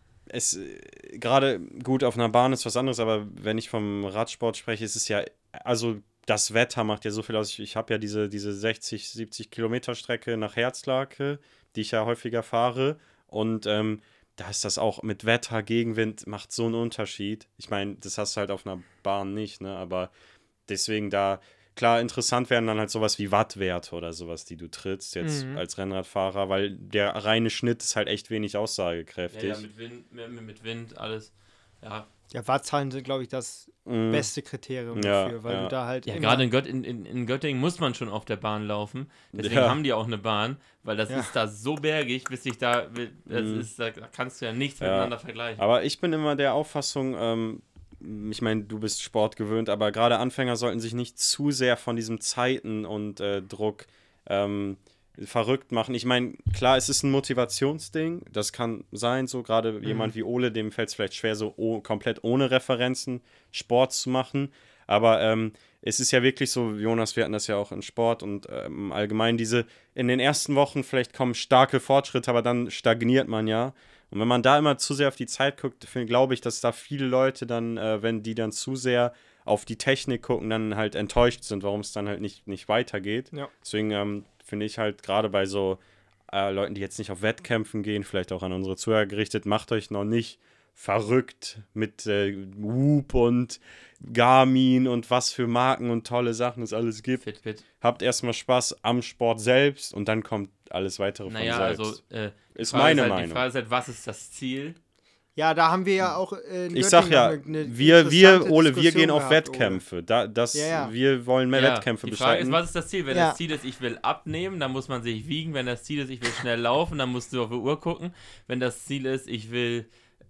gerade gut auf einer Bahn ist was anderes, aber wenn ich vom Radsport spreche, ist es ja, also das Wetter macht ja so viel aus. Ich habe ja diese 60, 70 Kilometer Strecke nach Herzlake, die ich ja häufiger fahre. Und da ist das auch mit Wetter, Gegenwind, macht so einen Unterschied. Ich meine, das hast du halt auf einer Bahn nicht, ne? Aber deswegen da, klar, interessant wären dann halt sowas wie Wattwerte oder sowas, die du trittst jetzt als Rennradfahrer, weil der reine Schnitt ist halt echt wenig aussagekräftig. Ja, mit Wind, alles. Ja. Ja, Wattzahlen sind, glaube ich, das beste Kriterium dafür, weil du da halt Ja, immer... gerade in Göttingen muss man schon auf der Bahn laufen. Deswegen haben die auch eine Bahn, weil das ist da so bergig, bis ich da, da kannst du ja nichts miteinander vergleichen. Aber ich bin immer der Auffassung, ich meine, du bist Sport gewöhnt, aber gerade Anfänger sollten sich nicht zu sehr von diesem Zeiten und Druck verrückt machen. Ich meine, klar, es ist ein Motivationsding, das kann sein, so gerade jemand wie Ole, dem fällt es vielleicht schwer, so komplett ohne Referenzen Sport zu machen, aber es ist ja wirklich so, Jonas, wir hatten das ja auch in Sport und allgemein in den ersten Wochen vielleicht kommen starke Fortschritte, aber dann stagniert man ja. Und wenn man da immer zu sehr auf die Zeit guckt, glaube ich, dass da viele Leute dann, wenn die dann zu sehr auf die Technik gucken, dann halt enttäuscht sind, warum es dann halt nicht weitergeht. Ja. Deswegen finde ich halt gerade bei so Leuten, die jetzt nicht auf Wettkämpfen gehen, vielleicht auch an unsere Zuhörer gerichtet, macht euch noch nicht verrückt mit Whoop und Garmin und was für Marken und tolle Sachen es alles gibt. Fitbit. Habt erstmal Spaß am Sport selbst und dann kommt alles weitere von selbst. Also ist meine Meinung. Die Frage ist halt, was ist das Ziel? Ja, da haben wir ja auch in ich sag ja, wir gehen auf Wettkämpfe. Wir wollen mehr Wettkämpfe bestreiten. Die Frage ist, was ist das Ziel? Wenn das Ziel ist, ich will abnehmen, dann muss man sich wiegen. Wenn das Ziel ist, ich will schnell laufen, dann musst du auf die Uhr gucken. Wenn das Ziel ist, ich will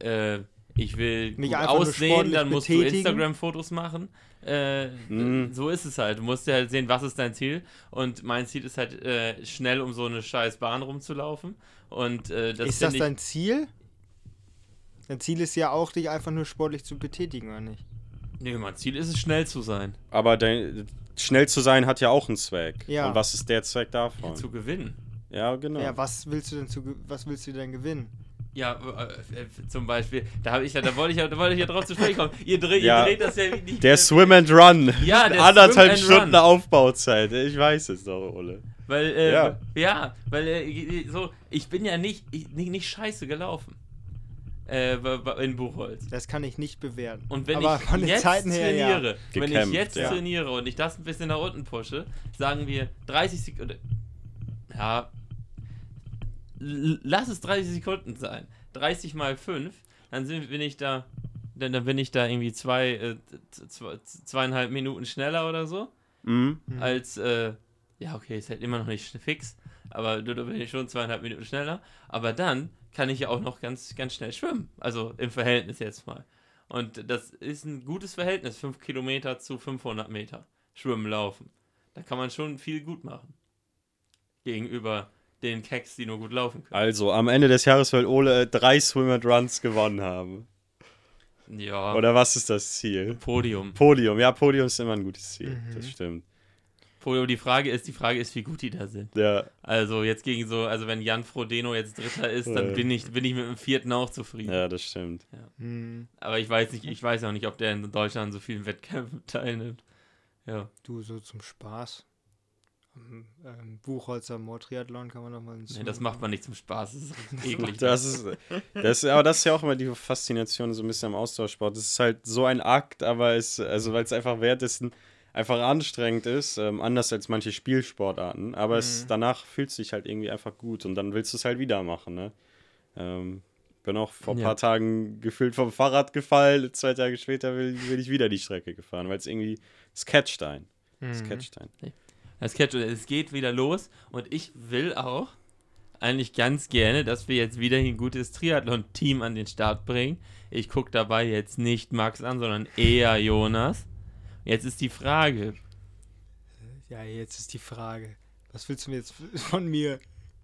mich aussehen, dann musst du Instagram-Fotos machen. So ist es halt. Du musst ja halt sehen, was ist dein Ziel. Und mein Ziel ist halt, schnell um so eine scheiß Bahn rumzulaufen. Und ist das dein Ziel? Dein Ziel ist ja auch, dich einfach nur sportlich zu betätigen, oder nicht? Nee, mein Ziel ist es, schnell zu sein. Aber schnell zu sein hat ja auch einen Zweck. Ja. Und was ist der Zweck davon? Ja, zu gewinnen. Ja, genau. Ja, was willst du denn gewinnen? Ja, zum Beispiel, da wollte ich ja drauf zu sprechen kommen. Ihr dreht das ja nicht. Der Swim and Run. Ja, der 1,5 Stunden Aufbauzeit. Ich weiß es doch, Ole. Weil, so, ich bin ja nicht scheiße gelaufen. In Buchholz. Das kann ich nicht bewerten. Und wenn aber ich jetzt trainiere, trainiere, und ich das ein bisschen nach unten pushe, sagen wir 30 Sekunden. Ja, lass es 30 Sekunden sein. 30 mal 5, dann bin ich da irgendwie 2,5 Minuten schneller oder so. Als, ja okay, ist halt immer noch nicht fix, aber da bin ich schon 2,5 Minuten schneller. Aber dann kann ich ja auch noch ganz, ganz schnell schwimmen. Also im Verhältnis jetzt mal. Und das ist ein gutes Verhältnis, 5 Kilometer zu 500 Meter. Schwimmen, laufen. Da kann man schon viel gut machen. Gegenüber den Keks, die nur gut laufen können. Also, am Ende des Jahres will Ole 3 Swim and Runs gewonnen haben. Ja. Oder was ist das Ziel? Podium. Ja, Podium ist immer ein gutes Ziel. Das stimmt. Podium, die Frage ist, wie gut die da sind. Ja. Also jetzt also wenn Jan Frodeno jetzt Dritter ist, dann bin ich mit dem 4. auch zufrieden. Ja, das stimmt. Ja. Aber ich weiß auch nicht, ob der in Deutschland so vielen Wettkämpfen teilnimmt. Ja. Du, so zum Spaß. Buchholzer Moortriathlon kann man doch mal... Nee, das macht man nicht zum Spaß, das ist eklig. Aber das ist ja auch immer die Faszination so ein bisschen am Austauschsport. Das ist halt so ein Akt, aber weil es einfach währenddessen einfach anstrengend ist, anders als manche Spielsportarten, aber danach fühlst du dich halt irgendwie einfach gut und dann willst du es halt wieder machen, ne? Bin auch vor ein paar Tagen gefühlt vom Fahrrad gefallen, 2 Tage später will ich wieder die Strecke gefahren, weil es irgendwie, es catcht ein. Es geht wieder los und ich will auch eigentlich ganz gerne, dass wir jetzt wieder ein gutes Triathlon-Team an den Start bringen. Ich gucke dabei jetzt nicht Max an, sondern eher Jonas. Jetzt ist die Frage. Ja, jetzt ist die Frage. Was willst du mir jetzt von mir?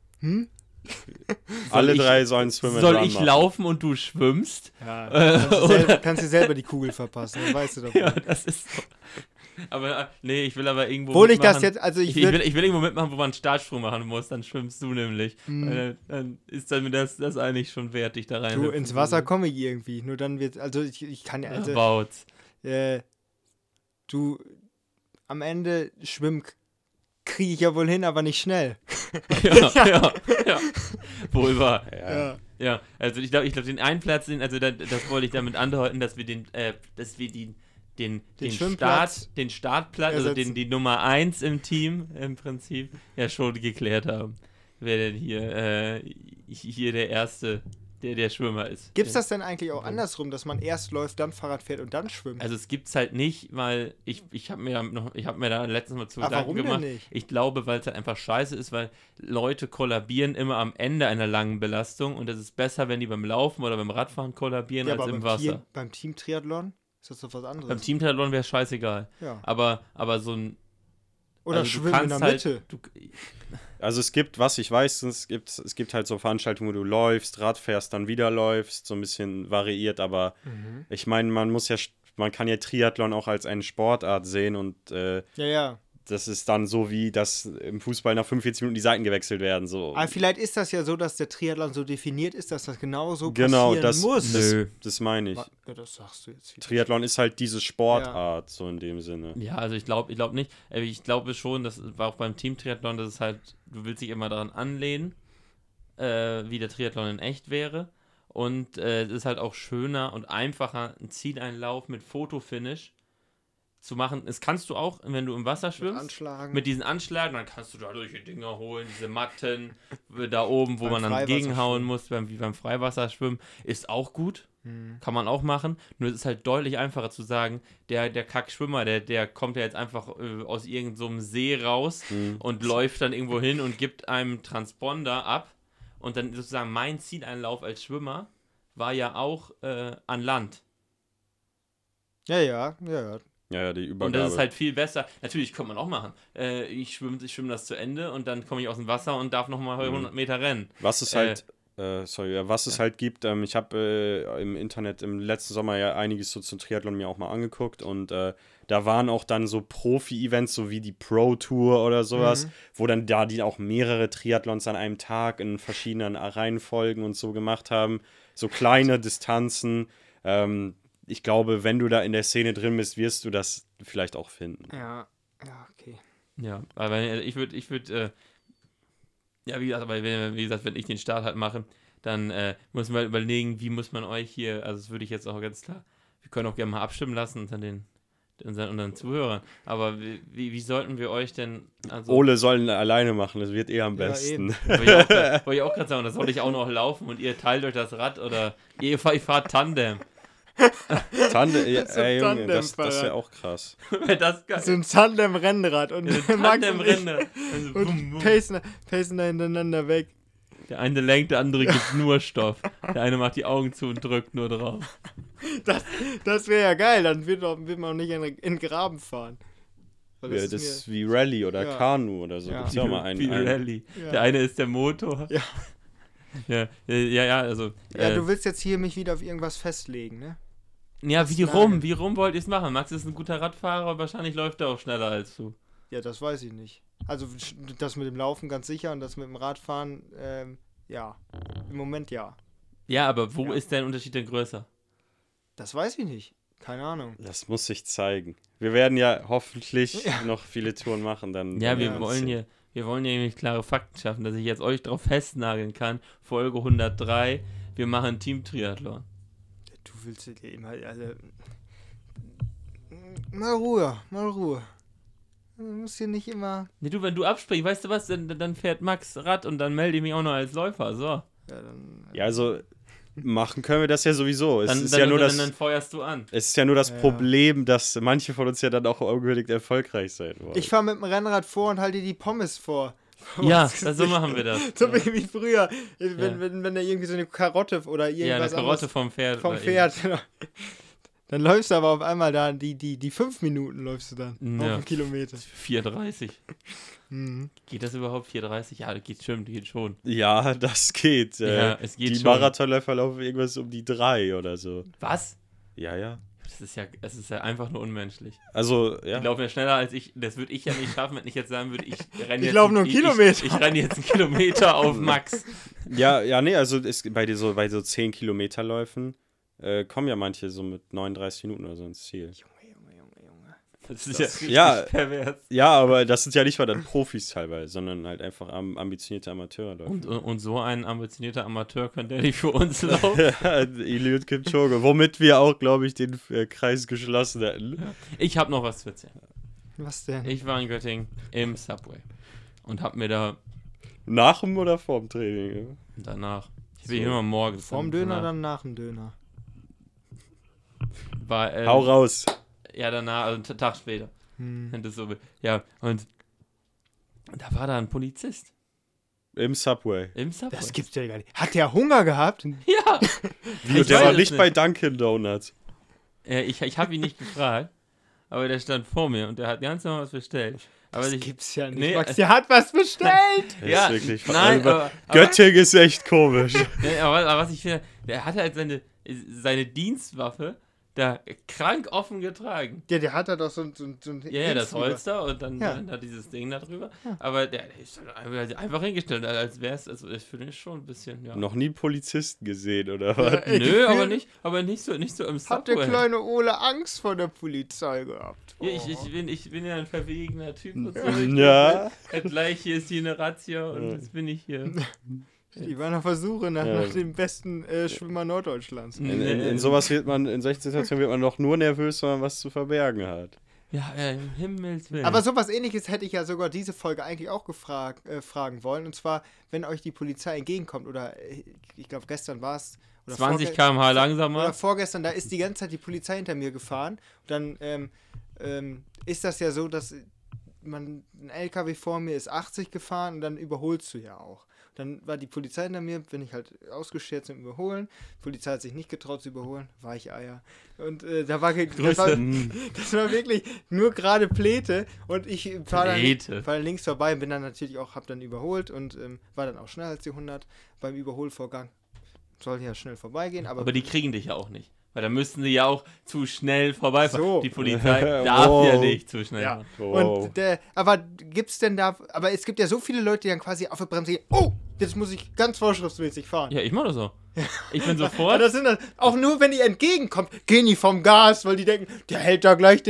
Alle 3 sollen schwimmen. Soll ich laufen und du schwimmst? Ja, kannst dir selber die Kugel verpassen, das weißt du doch. Ja, das ist so. Aber nee, ich will aber irgendwo mitmachen. Ich das jetzt, also ich will irgendwo mitmachen, wo man einen Startsprung machen muss, dann schwimmst du nämlich. Dann ist dann mir das eigentlich schon wert, dich da rein. Du, ins Wasser komme ich irgendwie, nur dann wird, also ich kann ja, also du, am Ende schwimmen kriege ich ja wohl hin, aber nicht schnell. Ja. Wohl wahr. Ja, also ich glaube, den einen Platz, das wollte ich damit andeuten, dass wir den Startplatz, also die Nummer 1 im Team im Prinzip ja schon geklärt haben. Wer denn hier der erste der Schwimmer ist. Gibt's das denn eigentlich auch andersrum, dass man erst läuft, dann Fahrrad fährt und dann schwimmt? Also es gibt's halt nicht, weil ich habe mir da letztens mal zu Gedanken warum denn gemacht. nicht? Ich glaube, weil es halt einfach scheiße ist, weil Leute kollabieren immer am Ende einer langen Belastung und es ist besser, wenn die beim Laufen oder beim Radfahren kollabieren als aber im Wasser. Beim Team-Triathlon ist das doch was anderes. Beim Teamtriathlon wäre scheißegal. Ja. Aber so ein Oder also du schwimmen in der kannst Mitte. Also es gibt, was ich weiß, es gibt halt so Veranstaltungen, wo du läufst, Rad fährst, dann wieder läufst, so ein bisschen variiert, aber ich meine, man kann ja Triathlon auch als eine Sportart sehen und Ja. das ist dann so, wie dass im Fußball nach 45 Minuten die Seiten gewechselt werden. So. Aber vielleicht ist das ja so, dass der Triathlon so definiert ist, dass das genau so Genau, passieren muss. das meine ich. Ja, das sagst du jetzt wieder. Triathlon ist halt diese Sportart, so in dem Sinne. Ja, also ich glaube nicht. Ich glaube schon, das war auch beim Team-Triathlon, dass es halt, du willst dich immer daran anlehnen, wie der Triathlon in echt wäre. Und es ist halt auch schöner und einfacher, einen Zieleinlauf mit Fotofinish zu machen. Das kannst du auch, wenn du im Wasser schwimmst. Mit diesen Anschlagen, dann kannst du da solche Dinger holen, diese Matten da oben, wo man dann gegenhauen muss, wie beim Freiwasserschwimmen. Ist auch gut. Kann man auch machen. Nur es ist halt deutlich einfacher zu sagen, der Kackschwimmer, der kommt ja jetzt einfach aus irgendeinem See raus und läuft dann irgendwo hin und gibt einem Transponder ab. Und dann sozusagen mein Zieleinlauf als Schwimmer war ja auch an Land. Ja. Ja, die Übergabe. Und das ist halt viel besser. Natürlich kann man auch machen. Ich schwimme das zu Ende und dann komme ich aus dem Wasser und darf nochmal 100 Meter rennen. Was es halt, es halt gibt, ich habe im Internet im letzten Sommer ja einiges so zum Triathlon mir auch mal angeguckt und da waren auch dann so Profi-Events, so wie die Pro-Tour oder sowas, wo dann da die auch mehrere Triathlons an einem Tag in verschiedenen Reihenfolgen und so gemacht haben. So kleine Distanzen. Ich glaube, wenn du da in der Szene drin bist, wirst du das vielleicht auch finden. Ja, okay. Ja, aber ich würde, wie gesagt, wenn ich den Start halt mache, dann muss man überlegen, wie muss man euch hier, also das würde ich jetzt auch ganz klar, wir können auch gerne mal abstimmen lassen unter unseren Zuhörern, aber wie sollten wir euch denn, also Ole sollen alleine machen, das wird am besten. Wollte ich auch gerade sagen, das soll ich auch noch laufen und ihr teilt euch das Rad oder ihr fahrt Tandem. Junge, das ist ja auch krass. Das geil. So ein Tandem-Rennrad und Tandem-Rennrad. Und pacen da hintereinander weg. Der eine lenkt, der andere gibt nur Stoff. Der eine macht die Augen zu und drückt nur drauf. Das wäre ja geil, dann wird man nicht in den Graben fahren. Das ist wie Rallye oder Kanu oder so. Gibt's ja auch mal einen. Wie Rallye. Ja. Der eine ist der Motor. Ja. Ja, also. Ja, du willst jetzt hier mich wieder auf irgendwas festlegen, ne? Ja, wie rum wollt ihr es machen? Max ist ein guter Radfahrer und wahrscheinlich läuft er auch schneller als du. Ja, das weiß ich nicht. Also das mit dem Laufen ganz sicher und das mit dem Radfahren, ja. Im Moment ja. Ja, aber wo ist der Unterschied denn größer? Das weiß ich nicht. Keine Ahnung. Das muss sich zeigen. Wir werden ja hoffentlich noch viele Touren machen. Dann wir wollen hier nämlich klare Fakten schaffen, dass ich jetzt euch drauf festnageln kann. Folge 103, wir machen Team-Triathlon. Du willst dir immer, also... Mal Ruhe. Du musst hier nicht immer... Nee, wenn du abspringst, weißt du was, dann fährt Max Rad und dann melde ich mich auch noch als Läufer, so. Ja, also... Machen können wir das ja sowieso. Dann feuerst du an. Es ist ja nur das Problem, dass manche von uns ja dann auch unbedingt erfolgreich sein wollen. Ich fahre mit dem Rennrad vor und halte dir die Pommes vor. Ja, so machen wir das. So wie früher, wenn da irgendwie so eine Karotte oder irgendwas. Ja, eine Karotte vom Pferd. Dann läufst du aber auf einmal da, die 5 Minuten läufst du dann auf einen Kilometer. 4,30. Geht das überhaupt 4,30? Ja, das geht schon. Ja, das geht. Es geht die schon. Marathonläufer laufen irgendwas um die 3 oder so. Was? Ja. Das ist ja einfach nur unmenschlich. Also, ja. Die laufen ja schneller als ich. Das würde ich ja nicht schaffen, wenn ich jetzt sagen würde, ich renne jetzt... Ich laufe nur einen Kilometer. Ich renne jetzt einen Kilometer auf Max. Ja, nee, also bei so 10 Kilometerläufen kommen ja manche so mit 39 Minuten oder so ins Ziel. Junge. Das ist ja pervers. Ja, aber das sind ja nicht mal dann Profis teilweise, sondern halt einfach ambitionierte Amateure. Und so ein ambitionierter Amateur könnte er nicht für uns laufen. Eliud Kipchoge, womit wir auch, glaube ich, den Kreis geschlossen hätten. Ich habe noch was zu erzählen. Was denn? Ich war in Göttingen im Subway und habe mir da... Nach dem oder vor dem Training? Danach. Ich will immer morgens. Vorm Döner, dann nach dem Döner. Hau raus. Ja, danach, also einen Tag später. Wenn das so will. Ja, und da war da ein Polizist. Im Subway. Das gibt's ja gar nicht. Hat der Hunger gehabt? Ja. Wie, der war nicht bei Dunkin' Donuts. Ich habe ihn nicht gefragt, aber der stand vor mir und der hat ganz normal was bestellt. Aber Das gibt's ja nicht. Nee, Max, der hat was bestellt. Ja, ist wirklich nein, aber Göttingen ist echt komisch. ja, aber was ich finde, der hat halt seine Dienstwaffe da krank offen getragen. Ja, der hat da doch so ein Ja, das Dings drüber. Holster und dann Ja. da dieses Ding da drüber. Ja. Aber der ist dann einfach hingestellt, als wäre es, also ich finde es schon ein bisschen, ja. Noch nie Polizisten gesehen, oder was? Ey, Nö, gefühlt aber nicht so im Hat der Subway. kleine Ole Angst vor der Polizei gehabt? Ja, ich bin ja ein verwegener Typ und so. Ja. Gleich hier ist hier eine Razzia und jetzt bin ich hier. Die waren auf der Suche nach Ja. dem besten Schwimmer Norddeutschlands. In sowas wird man, in solchen Situationen wird man doch nur nervös, wenn man was zu verbergen hat. Ja, im Himmels Willen. Aber sowas ähnliches hätte ich ja sogar diese Folge eigentlich auch fragen wollen. Und zwar, wenn euch die Polizei entgegenkommt, oder ich glaube gestern war es, 20 km/h langsamer. oder vorgestern, da ist die ganze Zeit die Polizei hinter mir gefahren. Und dann ist das ja so, dass ein LKW vor mir ist 80 gefahren und dann überholst du ja auch. Dann war die Polizei hinter mir, bin ich halt ausgeschert zum Überholen. Die Polizei hat sich nicht getraut zu überholen. Weicheier. Und das war wirklich nur gerade Pläte. Und ich fahre dann links vorbei und bin dann natürlich auch, hab dann überholt und war dann auch schneller als die 100 beim Überholvorgang. Soll ja schnell vorbeigehen, aber die kriegen dich ja auch nicht. Weil da müssten sie ja auch zu schnell vorbeifahren. So. Die Polizei darf ja nicht zu schnell fahren. Wow. Und aber gibt's denn da, aber es gibt ja so viele Leute, die dann quasi auf der Bremse gehen, oh, jetzt muss ich ganz vorschriftsmäßig fahren. Ja, ich mach das auch. Ich bin Aber sofort. das sind das, auch nur wenn die entgegenkommt, gehen die vom Gas, weil die denken, der hält da gleich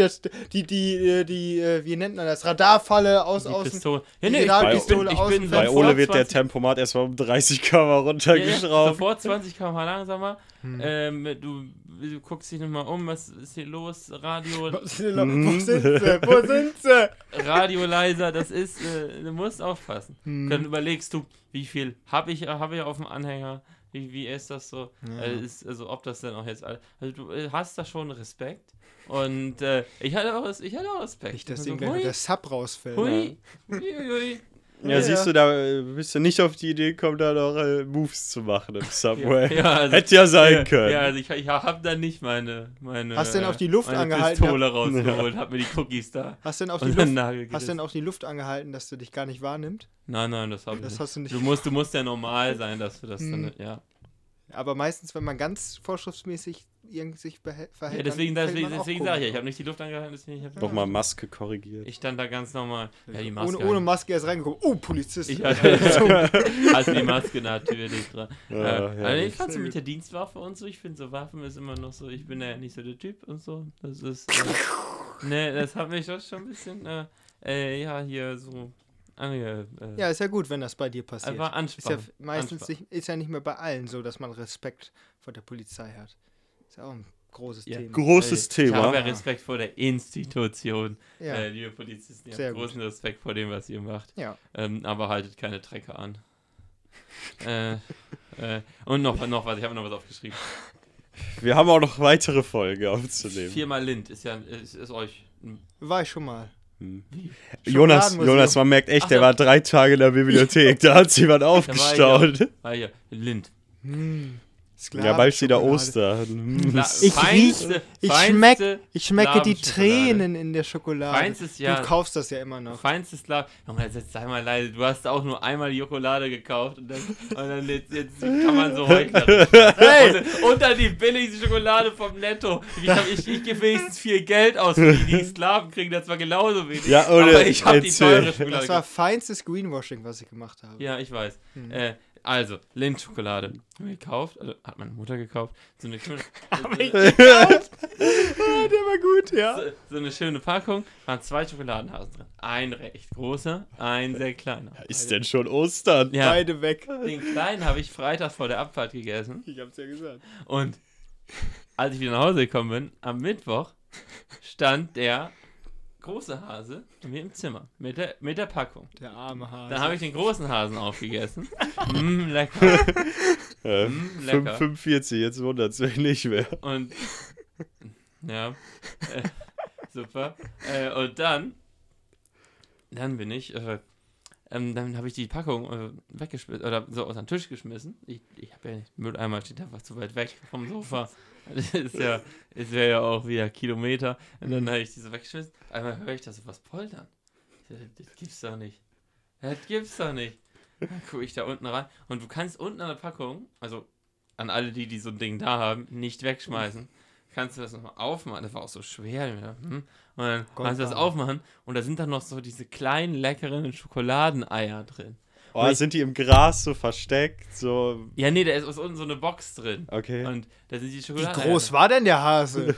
wie nennt man das, Radarfalle aus die außen. Pistole. die Ja, nee, Radarpistole ich aus bin dem Bei Fenster. Ole wird der 20 Tempomat erstmal um 30 km runtergeschraubt. sofort 20 km/h langsamer. Du guckst dich nochmal um, was ist hier los? Radio, Wo sind sie? Wo sind sie? Radio leiser, das ist, du musst aufpassen. Dann überlegst du, wie viel habe ich auf dem Anhänger, wie ist das so? Also ob das denn auch jetzt, also du hast da schon Respekt und ich hatte auch Respekt. Nicht, dass Also, ihm gleich der Sub rausfällt. hui, hui. Ja, siehst du, da bist du nicht auf die Idee gekommen, da noch Moves zu machen im Subway. Ja, also, Hätte ja sein können. Ja, also ich habe da nicht meine Hast du denn auf die Luft meine angehalten? Pistole rausgeholt, hab mir die Cookies da Hast du denn auf und die den Luft, Nagel hast du gerissen. denn auf die Luft angehalten, dass du dich gar nicht wahrnimmt? Nein, das habe ich Das nicht. hast du nicht. Du musst ja normal sein, dass du das dann, ja. Aber meistens, wenn man ganz vorschriftsmäßig sich verhält, Ja, deswegen dann fällt man auch sage ich komisch ja, ich habe nicht die Luft angehalten, deswegen Nochmal Maske korrigiert. ich stand da ganz normal. Ja, die Maske. ohne Maske erst reingekommen. Oh, Polizist. Ich hatte die Maske natürlich dran. Ja, Also ich fand so mit der Dienstwaffe und so, ich finde so Waffen ist immer noch so, ich bin ja nicht so der Typ und so. Das ist, ne, das hat mich doch schon ein bisschen, ja, hier so, Ja, ist ja gut, wenn das bei dir passiert. einfach Ist ja anspannen. meistens ist ja nicht mehr bei allen so, dass man Respekt vor der Polizei hat. Ist ja auch ein großes Thema. Großes Ich Thema. habe ja Respekt vor der Institution, Ja. liebe Polizisten. Ich Sehr habe großen Respekt vor dem, was ihr macht. Ja. Aber haltet keine Trecker an. Und noch was, ich habe noch was aufgeschrieben. Wir haben auch noch weitere Folgen aufzunehmen. 4-mal Lind ist euch. War ich schon mal. Jonas, man merkt echt, der war 3 Tage in der Bibliothek. Da hat jemand aufgestaut. Hier, Lind. Ja, bald ist wieder Ostern. Ich schmecke die Tränen in der Schokolade. Feinstes, ja. Du kaufst das ja immer noch. Feinstes Lab. Junge, jetzt sei mal leise, du hast auch nur einmal die Schokolade gekauft und dann jetzt kann man so heuchlerisch. Hey! Und dann die billigste Schokolade vom Netto. Ich gebe wenigstens viel Geld aus, für die Sklaven kriegen das zwar genauso wenig. Ja, aber ich habe die teure Schokolade Das war feinstes Greenwashing, was ich gemacht habe. Ja, ich weiß. Also, Lindt-Schokolade. Haben wir gekauft, also hat meine Mutter gekauft. So eine schöne, Der war gut, ja. so eine schöne Packung. Waren 2 Schokoladenhasen drin. Ein recht großer, ein sehr kleiner. Ist denn schon Ostern? Ja, Beide weg. den kleinen habe ich Freitag vor der Abfahrt gegessen. Ich hab's ja gesagt. Und als ich wieder nach Hause gekommen bin, am Mittwoch stand der große Hase bei mir im Zimmer mit der Packung. Der arme Hase. Dann habe ich den großen Hasen aufgegessen. Lecker. Lecker. 45, jetzt wundert es mich nicht mehr. Und ja, super. Und dann bin ich, dann habe ich die Packung weggeschmissen oder so aus dem Tisch geschmissen. Ich habe ja nicht, Mülleimer steht einfach zu weit weg vom Sofa. Das wäre ja auch wieder Kilometer. Und dann habe ich die so weggeschmissen. Einmal höre ich da so was poltern. Das gibt's doch nicht. Das gibt's doch nicht. Dann gucke ich da unten rein. Und du kannst unten an der Packung, also an alle, die so ein Ding da haben, nicht wegschmeißen. Kannst du das nochmal aufmachen. Das war auch so schwer. Und dann kannst du das aufmachen und da sind dann noch so diese kleinen, leckeren Schokoladeneier drin. Oh, sind die im Gras so versteckt? So. Ja, nee, da ist unten so eine Box drin. Okay. Und da sind die Wie Schokoladeneier. groß war denn der Hase?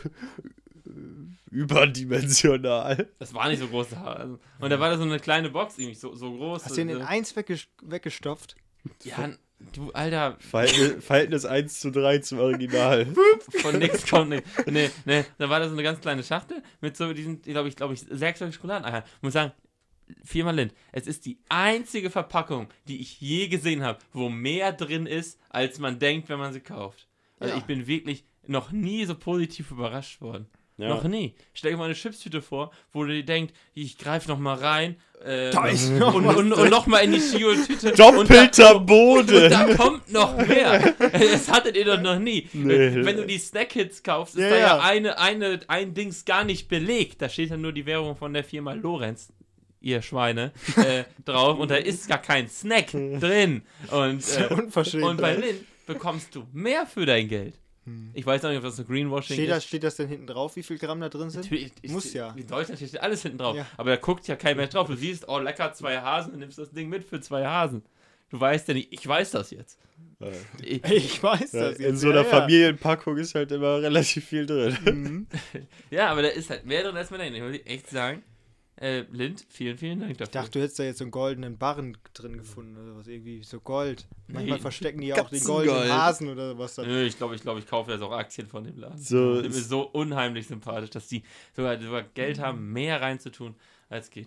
Überdimensional. Das war nicht so groß. Also. Und da war da so eine kleine Box, irgendwie so groß. Hast du den in eins weggestopft? Ja, du, Alter. Verhältnis 1:3 zum Original. Von nix kommt nichts. Nee. Da war da so eine ganz kleine Schachtel mit so diesen, glaube ich, 6 Schokoladeneiern. Ich muss sagen, 4-mal Lind. Es ist die einzige Verpackung, die ich je gesehen habe, wo mehr drin ist, als man denkt, wenn man sie kauft. Also ich bin wirklich noch nie so positiv überrascht worden. Ja. Noch nie. Stell dir mal eine Chipstüte vor, wo du dir denkst, ich greife noch mal rein Da ist noch und noch mal in die Chio-Tüte. Doppelter Boden. Und da kommt noch mehr. Das hattet ihr doch noch nie. Nee. Wenn du die Snack-Hits kaufst, ist Ja, da ja. ja ein Dings gar nicht belegt. Da steht dann nur die Währung von der Firma Lorenz, ihr Schweine, drauf. Und da ist gar kein Snack drin. Und, unverschämt. und bei Lind bekommst du mehr für dein Geld. Ich weiß auch nicht, ob das so Greenwashing ist. Steht das denn hinten drauf, wie viel Gramm da drin sind? Natürlich, Muss ja. In Deutschland steht alles hinten drauf. Ja. Aber da guckt ja kein Mensch drauf. Du siehst, oh lecker, 2 Hasen, du nimmst das Ding mit für 2 Hasen. Du weißt ja nicht, ich weiß das jetzt. Ich weiß Ja, das jetzt. in so einer Familienpackung ist halt immer relativ viel drin. Mhm. Ja, aber da ist halt mehr drin, als man denkt. Ich muss echt sagen, Lind, vielen, vielen Dank dafür. Ich dachte, du hättest da jetzt so einen goldenen Barren drin gefunden oder sowas. Irgendwie so Gold. Manchmal Nee. verstecken die ja auch den Katzengold. goldenen Hasen oder was dann. Nö, ich glaube, ich kaufe jetzt auch Aktien von dem Laden. So, Die sind mir so unheimlich sympathisch, dass die sogar Geld haben, mehr reinzutun, als geht.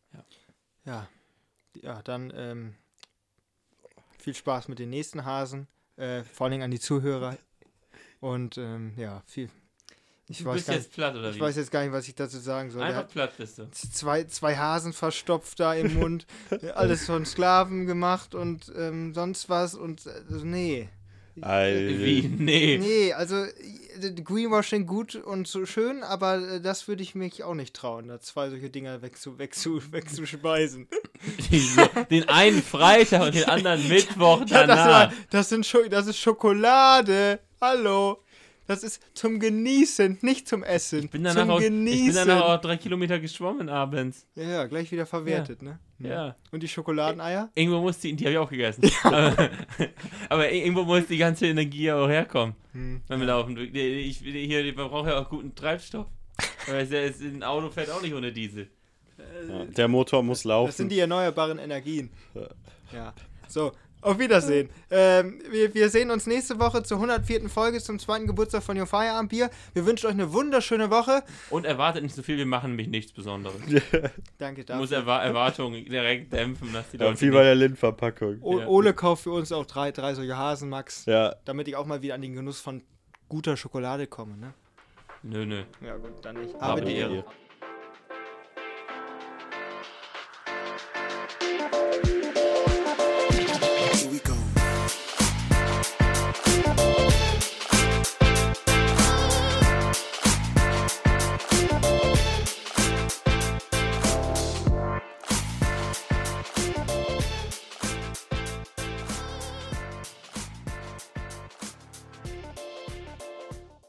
Ja, dann viel Spaß mit den nächsten Hasen. Vor allem an die Zuhörer. Und viel. Ich Du weiß, bist gar jetzt nicht, platt, oder ich wie? weiß jetzt gar nicht, was ich dazu sagen soll. Der Einfach hat platt bist du. zwei Hasen verstopft da im Mund. Alles von Sklaven gemacht und sonst was. Und nee. Wie? Nee. Nee, also Greenwashing gut und so schön, aber das würde ich mich auch nicht trauen, da 2 solche Dinger wegzuspeisen. Den einen Freitag und den anderen Mittwoch Ja, danach. das ist Schokolade. Hallo. Das ist zum Genießen, nicht zum Essen. Ich bin danach Genießen. auch 3 Kilometer geschwommen abends. Ja, gleich wieder verwertet, ne? Ja. Und die Schokoladeneier? Irgendwo muss die habe ich auch gegessen. Aber irgendwo muss die ganze Energie auch herkommen, wenn wir laufen. Wir brauchen ja auch guten Treibstoff. Weil ein Auto fährt auch nicht ohne Diesel. Ja, der Motor muss laufen. Das sind die erneuerbaren Energien. Ja. So, auf Wiedersehen. Wir sehen uns nächste Woche zur 104. Folge zum 2. Geburtstag von Your Feierabend Bier. Wir wünschen euch eine wunderschöne Woche. Und erwartet nicht so viel, wir machen nämlich nichts Besonderes. Danke Du musst dafür. Erwartungen direkt dämpfen, dass die Ja, Leute wie bei der Lindverpackung. Ole kauft für uns auch drei solche Hasen, Max. Ja. Damit ich auch mal wieder an den Genuss von guter Schokolade komme, ne? Nö. Ja gut, dann nicht. Aber die Ehre.